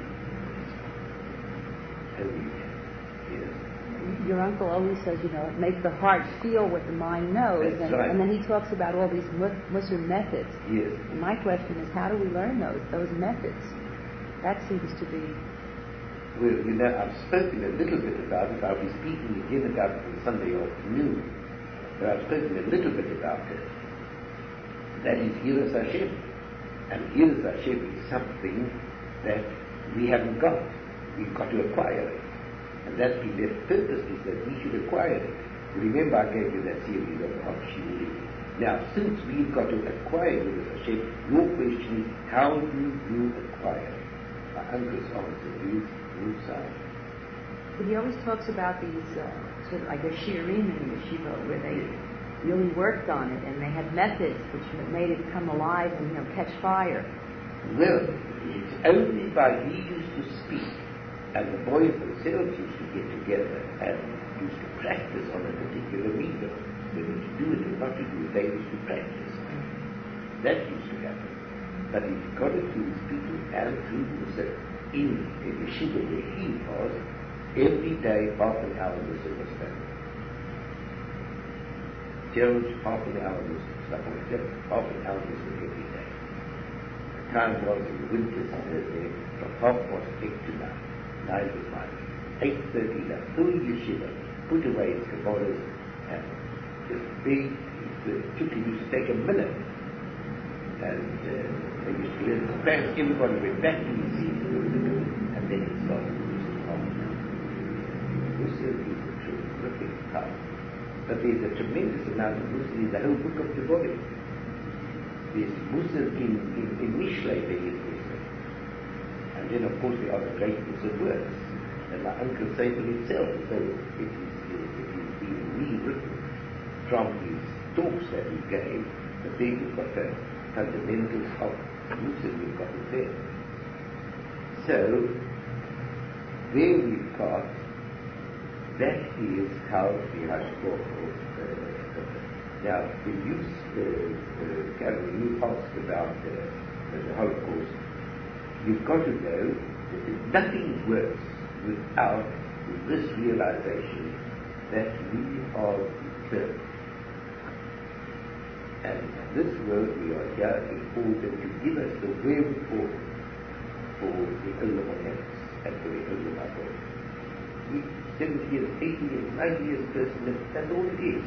Your uncle always says, make the heart feel what the mind knows. That's right. And then he talks about all these Muslim methods. Yes. And my question is, how do we learn those methods? That seems to be... Well, I've spoken a little bit about it. I'll be speaking again about it on Sunday afternoon. But I've spoken a little bit about it. That is Yiras Hashem. And Yiras Hashem is something that we haven't got. We've got to acquire it. And that's been left purposely that we should acquire it. Remember I gave you that series of Shiurim. Now, since we've got to acquire Yiras Hashem, your question is, how do you acquire it? My uncle's answer is inside. But he always talks about these, sort of, I guess, Shiurim in the yeshiva, where they really worked on it, and they had methods which made it come alive and, catch fire. Well, it's only by he used to speak, and the boys themselves used to get together and used to practice on a particular meter. Whether to do it or not to do it, they used to practice. That used to happen. But he got it through his people and through himself. In the yeshiva where he was, every day half an hour was done. George, half an hour was stuff like that. Half an hour was every day. The time was in the winters from 8:30 to 9. 9 to 5. 8:30, the whole yeshiva put away its kabbalas and the big, the chukki used to take a minute. And they used to learn the plans. Everybody went back to his seat and then it started to lose half an hour. This is the terrific power. But there's a tremendous amount of Musar in the whole book of Devarim. There's Musar in Mishlei, there is Musar. And then, of course, there are the great Musar works. And my uncle Sefer himself, though it is being rewritten from his talks that he gave, but there you've got the fundamentals of Musar, you've got it there. So, there we've got, that is how the Hashgacha. Now, when you asked about the Holocaust, you've got to know that there's nothing worse without this realization that we are eternal. And in this world we are here in order to give us the wherewithal for the Olam Habayis and for the Olam Haba. 70 years, 80 years, 90 years person, that's all it is.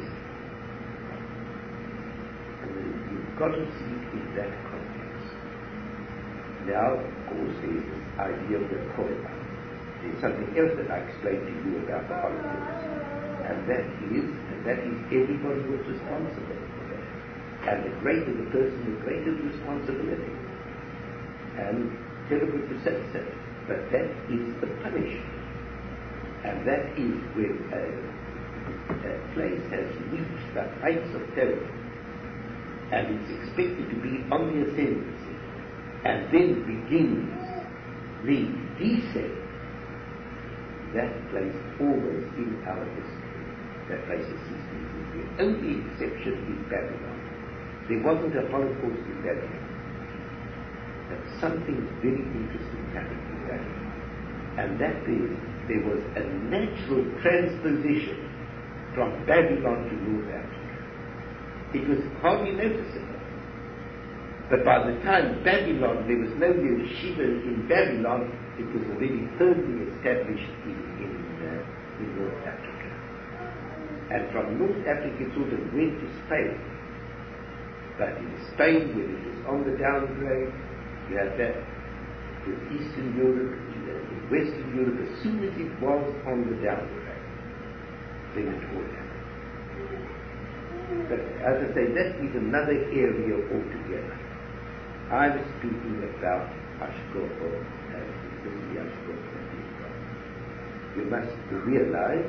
And you've got to see it in that context. Now, of course, there's this idea of the Korban. There's something else that I explained to you about the Holocaust. And that is everybody was responsible for that. And the greater the person, the greater the responsibility. And terrible to say so, but that is the punishment. And that is when a place has reached the heights of terror and is expected to be on the ascendancy, and then begins the descent. That place always in our history, that place has ceased to exist. The only exception is Babylon. There wasn't a Holocaust in Babylon. But something very interesting happened in Babylon. And that is, there was a natural transposition from Babylon to North Africa. It was hardly noticeable. But by the time Babylon, there was no yeshiva in Babylon, it was already firmly established in North Africa. And from North Africa it sort of went to Spain. But in Spain, when it was on the downgrade, you had that. With Eastern Europe, in Western Europe, as soon as it was on the downgrade, then it all happened. But as I say, that is another area altogether. I was speaking about Ashkoho as the Ashkoho of Israel. You must realize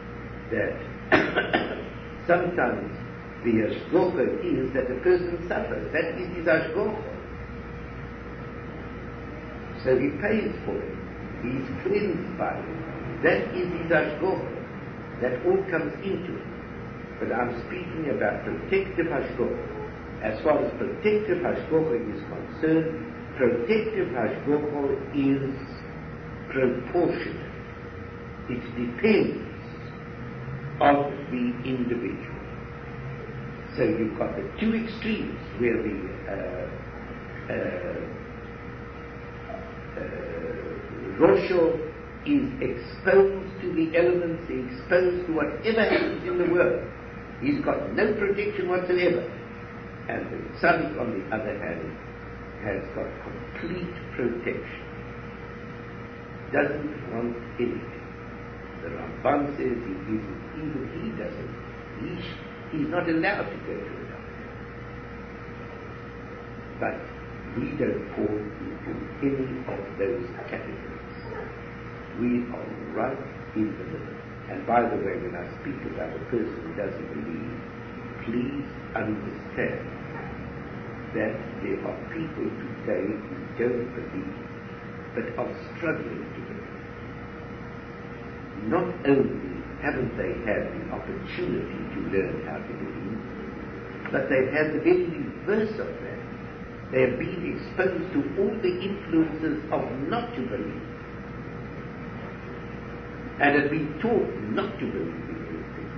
that sometimes the Ashkoho is that a person suffers. That is his Ashkoho. So he pays for it. He is cleansed by it. That is his Ashkoho. That all comes into it. But I'm speaking about protective Hashgocha. As far as protective Hashgocha is concerned, protective Hashgocha is proportionate. It depends on the individual. So you've got the two extremes where the Rosho is exposed to the elements, exposed to whatever happens in the world. He's got no protection whatsoever. And the Tzaddik, on the other hand, has got complete protection. Doesn't want anything. The Ramban says even he doesn't. He's not allowed to go to a doctor. But we don't fall into any of those categories. We are right in the middle. And by the way, when I speak about a person who doesn't believe, please understand that there are people today who don't believe, but are struggling to believe. Not only haven't they had the opportunity to learn how to believe, but they've had the very reverse of that. They have been exposed to all the influences of not to believe, and have been taught not to believe in anything.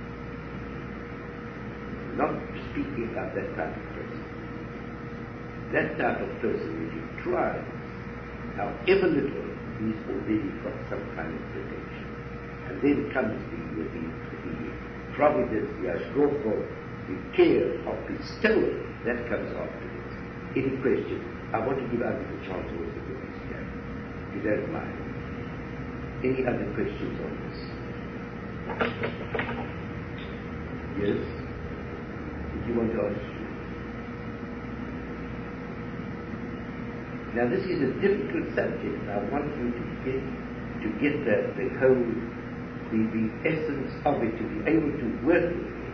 Not speaking about that type of person. That type of person, if he tries, however little, he's already got some kind of protection. And then comes the providence, the ashgocha, the care of bestowal, that comes afterwards. Any questions? I want to give others a chance also to understand, if you don't mind. Any other questions on this? Yes? Did you want to ask? Now this is a difficult subject, and I want you to get the whole, the essence of it, to be able to work with it.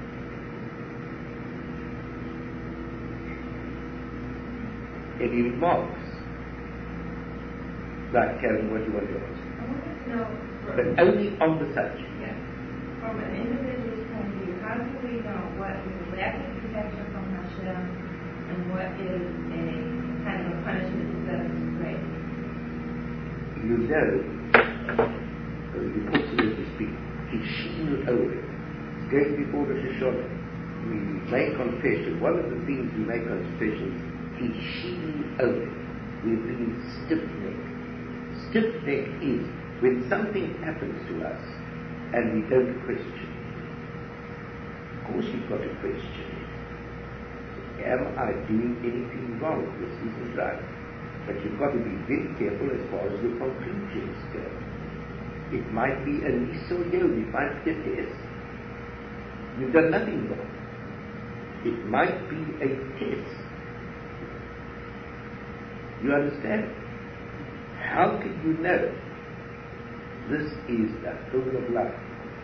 Any remarks? Like Karen, what do you want to ask? I want to know, But only on the subject. yes, from an individual's point of view, how do we know what is a lack of protection from Hashem and what is a kind of a punishment instead of grace? You know, you also to speak, Kishinu Owen, going before the Shoshana, we make confession. One of the things we make confession is Kishinu Owen. We've been stiff-necked. Stiff-neck is when something happens to us and we don't question it. Of course you've got to question it. Am I doing anything wrong? This isn't right. But you've got to be very careful as far as your conclusions go. It might be a niso yod, it might be a test. You've done nothing wrong. It might be a test. You understand? How can you know this is the whole of life?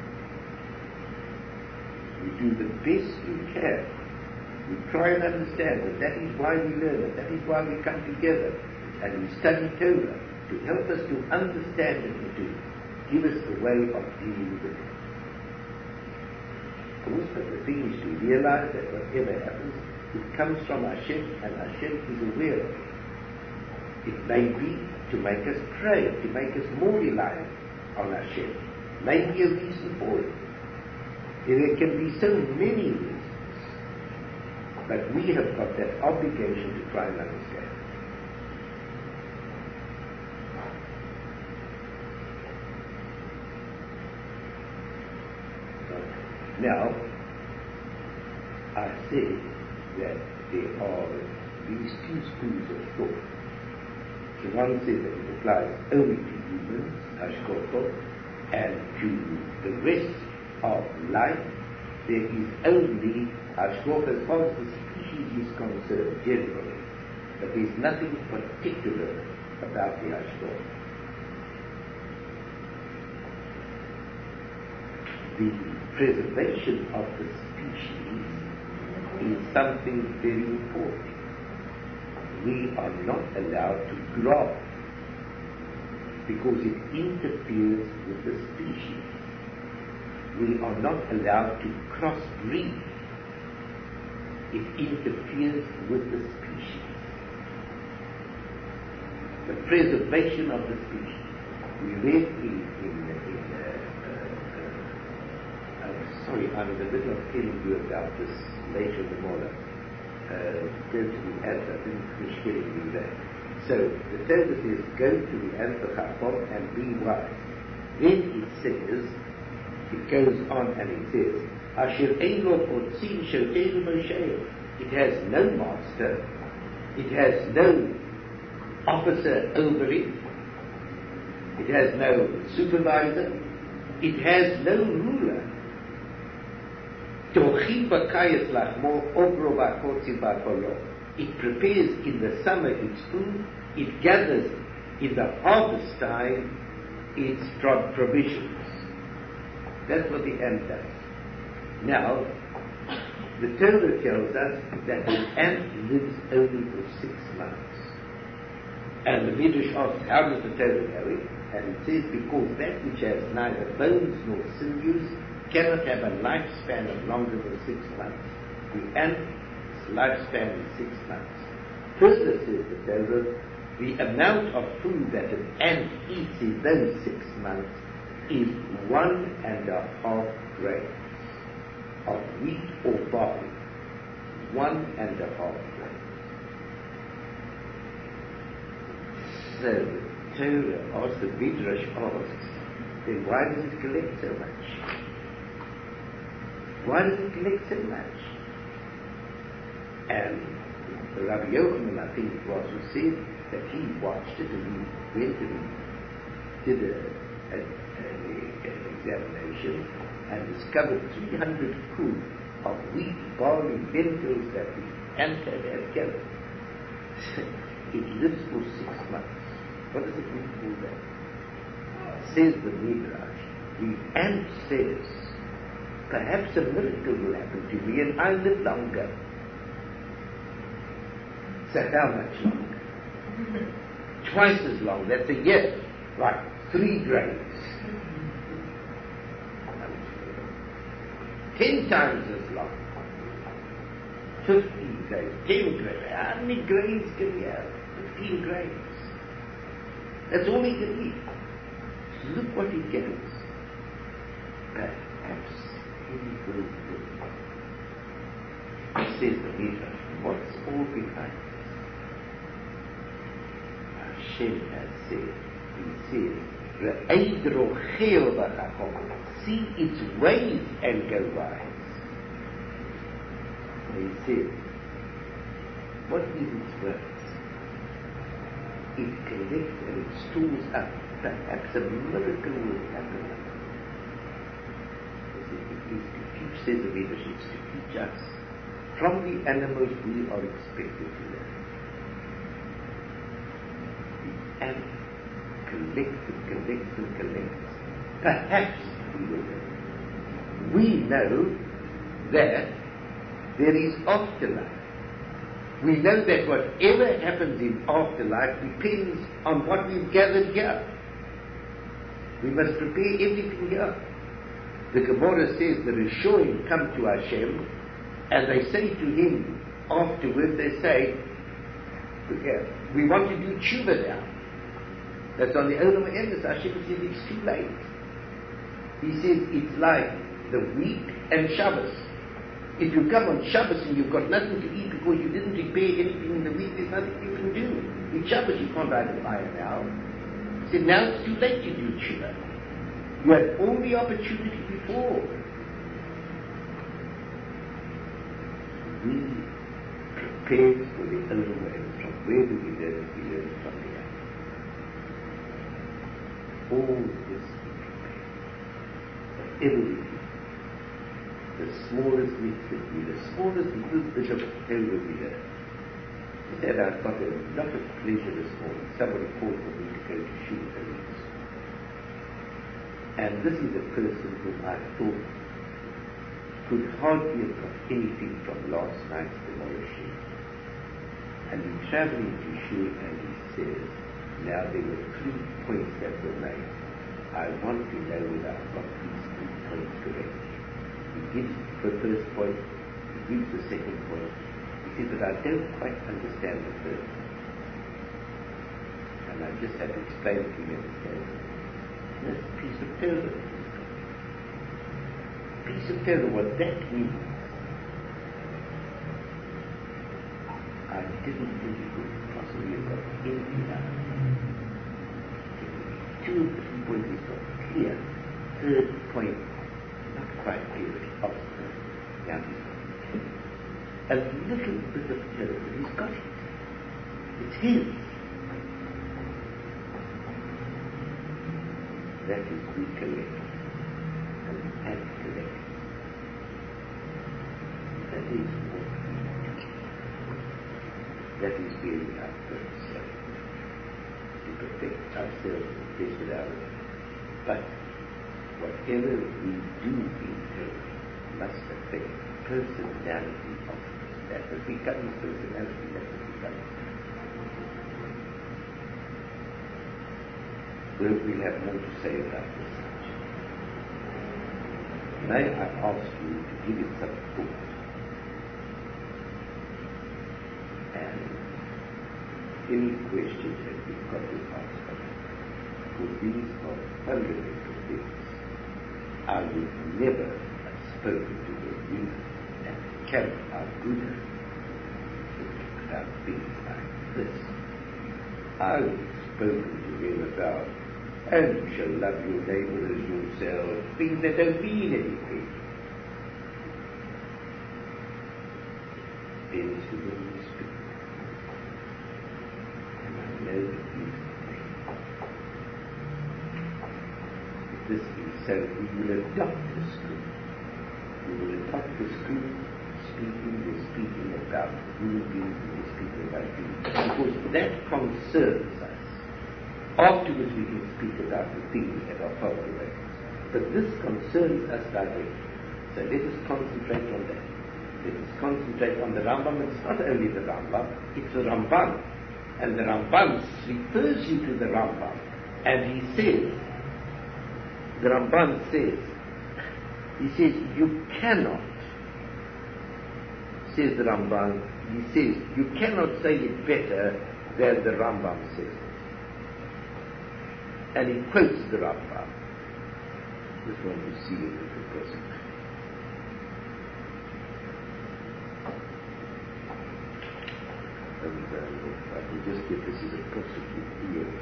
You do the best you can. You try and understand that that is why we learn it, that is why we come together and we study Torah to help us to understand it and to give us a way of dealing with it. Of course, but the thing is to realize that whatever happens, it comes from Hashem and Hashem is aware of it. It may be to make us pray, to make us more reliant on Hashem. Maybe a reason for it. There can be so many reasons. But we have got that obligation to try and understand. Now, I say that there are these two schools of thought. So one says that it applies only to humans, Hashkoto, and to the rest of life. There is only Hashkoto as far as the species is concerned generally, but there is nothing particular about the Hashkoto. The preservation of the species is something very important. We are not allowed to graft because it interferes with the species. We are not allowed to crossbreed. It interferes with the species. The preservation of the species. We read sorry, I'm in the middle of telling you about this later in the morning. Go to the answer. I didn't finish getting you there. So the Torah says, go to the answer Chacham and be wise. Then it says, it goes on and it says, Asher ein lo otzin shoteinu Moshe. It has no master. It has no officer over it. It has no supervisor. It has no ruler. It prepares in the summer its food, it gathers in the harvest time its provisions. That's what the ant does. Now, the Torah tells us that the ant lives only for 6 months. And the Midrash asks, how does the Torah know it? And it says, because that which has neither bones nor sinews cannot have a lifespan of longer than 6 months. The ant's lifespan is 6 months. Further says the Torah, the amount of food that an ant eats in those 6 months is 1.5 grains of wheat or barley. 1.5 grains. So the Torah asks, the Midrash asks, then why does it collect so much? Why does it collect so much? And the Rabbi Yochanan, I think it was, who said that he watched it and he went and did an examination and discovered 300 kug of wheat, barley, lentils that the ant had gathered. It lives for 6 months. What does it mean for that? Says the Midrash, the ant says, perhaps a miracle will happen to me and I'll live longer. So how much longer? Twice as long, that's a year. Right, 3 grains. 10 times as long. 15 grains, 10 grains. How many grains can he have? 15 grains. That's all he can eat. Look what he gets. Perhaps he will live. Says the Midrash, what's all behind this? Hashem has said, he says, see its ways and go wise. And he says, what is its works? It collects and it stores up. Perhaps a miracle will happen. It is to teach, says the Midrash, it's to teach us from the animals we are expected to learn. The ant collects and collects. Perhaps we will learn. We know that there is afterlife. We know that whatever happens in afterlife depends on what we've gathered here. We must prepare everything here. The Gemara says the Rishonim come to Hashem and they say to him afterwards, they say, we want to do tshuva now. That's on the Olam Emes. Hashem says it's too late. He says it's like the week and Shabbos. If you come on Shabbos and you've got nothing to eat because you didn't prepare anything in the week, there's nothing you can do. In Shabbos you can't ride a fire now. He said, now it's too late to do tshuva. You had all the opportunity before. We prepared for the Olam Emes. From where do we learn? We learn from the ant. All this we prepared. Whatever we do. The smallest mitzvah, the smallest little bit of Torah we learn. He said, I've got a lot of pleasure this morning. Somebody called for me to go to shul early this morning. And this is a person whom I thought could hardly have got anything from last night's demolishing. And he's traveling to shul and he says, now there were 3 points that were made. I want to know whether I've got these 3 points correct. He gives the first point, he gives the second point. He says, but I don't quite understand the third. And I just had to explain to him and say, this piece of Torah. Piece of Torah, what that means. I didn't think it could possibly have got anything out of it. 2 or 3 points is got clear. Third point, not quite clear, but obstinate. Yeah, a little bit of Torah, he's got it. It's his. That is we collect and the ant collect. That is what we do. That is really our purpose, to protect ourselves and test it out. But whatever we do in Torah must affect personality of that has become personality, that has become. We'll have more to say about this subject. May I ask you to give it some thought and any questions that you've got to ask us, for these are fundamental things. I would never have spoken to the youth and carried our Buddha about things like this. I would have spoken to them about, and you shall love your neighbor as yourself, things that don't mean anything. Then it's to them we speak. And I know that you think. If this is so, we will adopt the school. We will adopt the school speaking about human beings, and we're speaking about beings. Because that concerns us. Afterwards we can speak about the things that are far away. But this concerns us directly. So let us concentrate on that. Let us concentrate on the Rambam. It's not only the Rambam, it's the Ramban. And the Ramban refers you to the Rambam. And he says, the Ramban says, he says, you cannot, says the Ramban, he says, you cannot say it better than the Rambam says it. And he quotes the Rambam. This one you see in the present. And I can just get this as a possible here.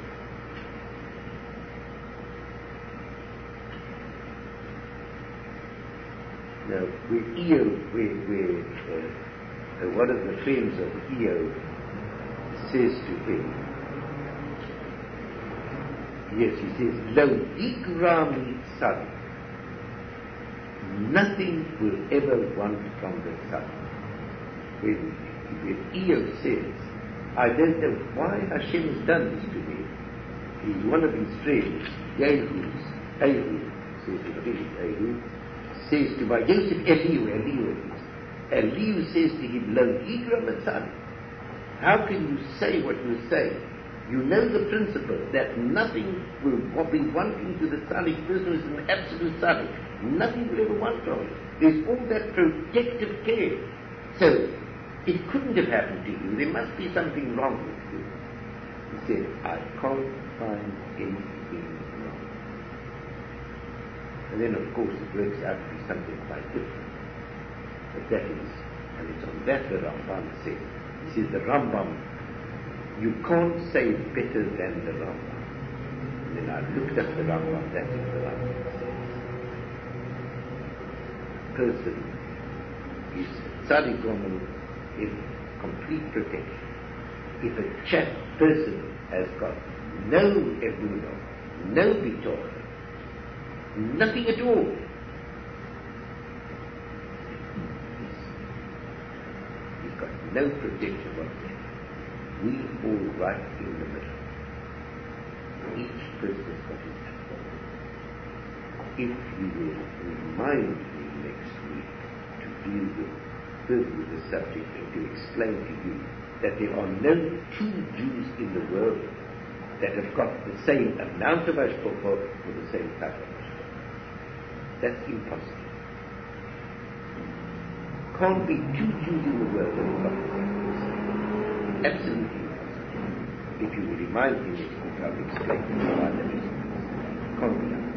Now, with Eob, one of the friends of Eob says to him, yes, he says, Lo ikra mitzad. Nothing will ever want from the sun. when Eo says, I don't know why Hashem has done this to me. One of his friends, Ehud says to my Yosef, Elihu says to him, Lo Yigra Matzani. How can you say what you say? You know the principle that nothing will be wanting to the tzaddik person who is an absolute tzaddik. Nothing will ever want from it. There's all that protective care. So, it couldn't have happened to you. There must be something wrong with you. He said, I can't find anything wrong. And then, of course, it works out to be something quite different. But that is, and it's on that the Rambam says. He says, the Rambam, you can't say better than the Rambam. And then I looked at the Rambam, that is the Rambam says. Person is tzaddik woman in complete protection. If a person has got no emunah, no bitochen, nothing at all, he's got no protection whatsoever. We all right in the middle. Each person has got his apple. If you will remind me next week to deal further with the subject and to explain to you that there are no two Jews in the world that have got the same amount of hashgacha or the same type of hashgacha. That's impossible. Can't be two Jews in the world that have got the same. Absolutely impossible. If you will remind me next week, I'll explain to you why that is. Can't be done.